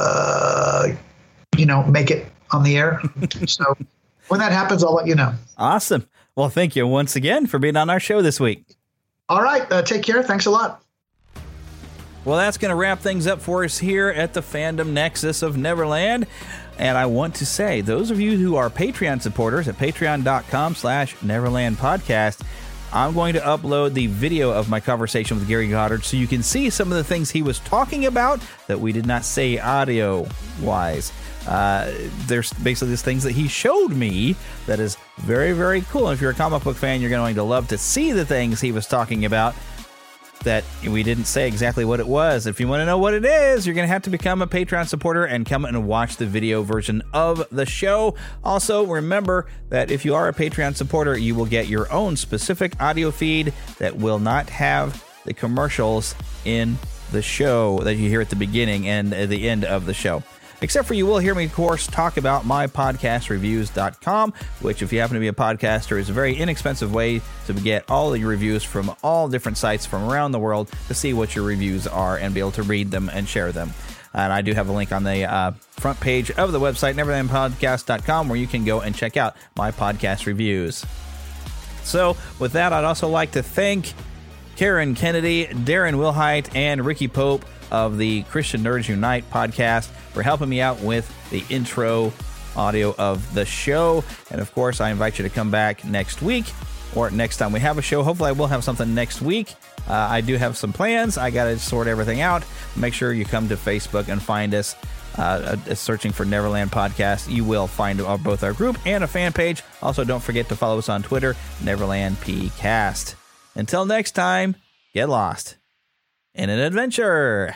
make it on the air. So when that happens, I'll let you know. Awesome. Well, thank you once again for being on our show this week. All right. Take care. Thanks a lot. Well, that's going to wrap things up for us here at the Fandom Nexus of Neverland. And I want to say, those of you who are Patreon supporters at patreon.com/Neverland Podcast, I'm going to upload the video of my conversation with Gary Goddard so you can see some of the things he was talking about that we did not say audio-wise. There's basically these things that he showed me that is very, very cool. And if you're a comic book fan, you're going to love to see the things he was talking about that we didn't say exactly what it was. If you want to know what it is, you're going to have to become a Patreon supporter and come and watch the video version of the show. Also, remember that if you are a Patreon supporter, you will get your own specific audio feed that will not have the commercials in the show that you hear at the beginning and at the end of the show. Except for you will hear me, of course, talk about mypodcastreviews.com, which, if you happen to be a podcaster, is a very inexpensive way to get all of your reviews from all different sites from around the world to see what your reviews are and be able to read them and share them. And I do have a link on the front page of the website, neverlandpodcast.com, where you can go and check out my podcast reviews. So with that, I'd also like to thank Karen Kennedy, Darren Wilhite, and Ricky Pope of the Christian Nerds Unite podcast for helping me out with the intro audio of the show. And of course, I invite you to come back next week or next time we have a show. Hopefully I will have something next week. I do have some plans. I got to sort everything out. Make sure you come to Facebook and find us searching for Neverland Podcast. You will find both our group and a fan page. Also, don't forget to follow us on Twitter, Neverland PCast. Until next time, get lost in an adventure.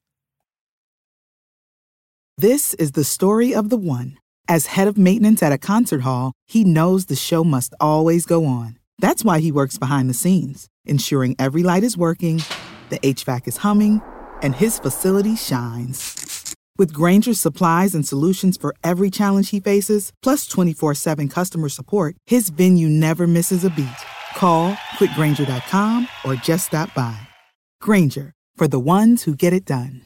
This is the story of the one. As head of maintenance at a concert hall, he knows the show must always go on. That's why he works behind the scenes, ensuring every light is working, the HVAC is humming, and his facility shines. With Grainger's supplies and solutions for every challenge he faces, plus 24/7 customer support, his venue never misses a beat. Call quickgrainger.com or just stop by. Grainger, for the ones who get it done.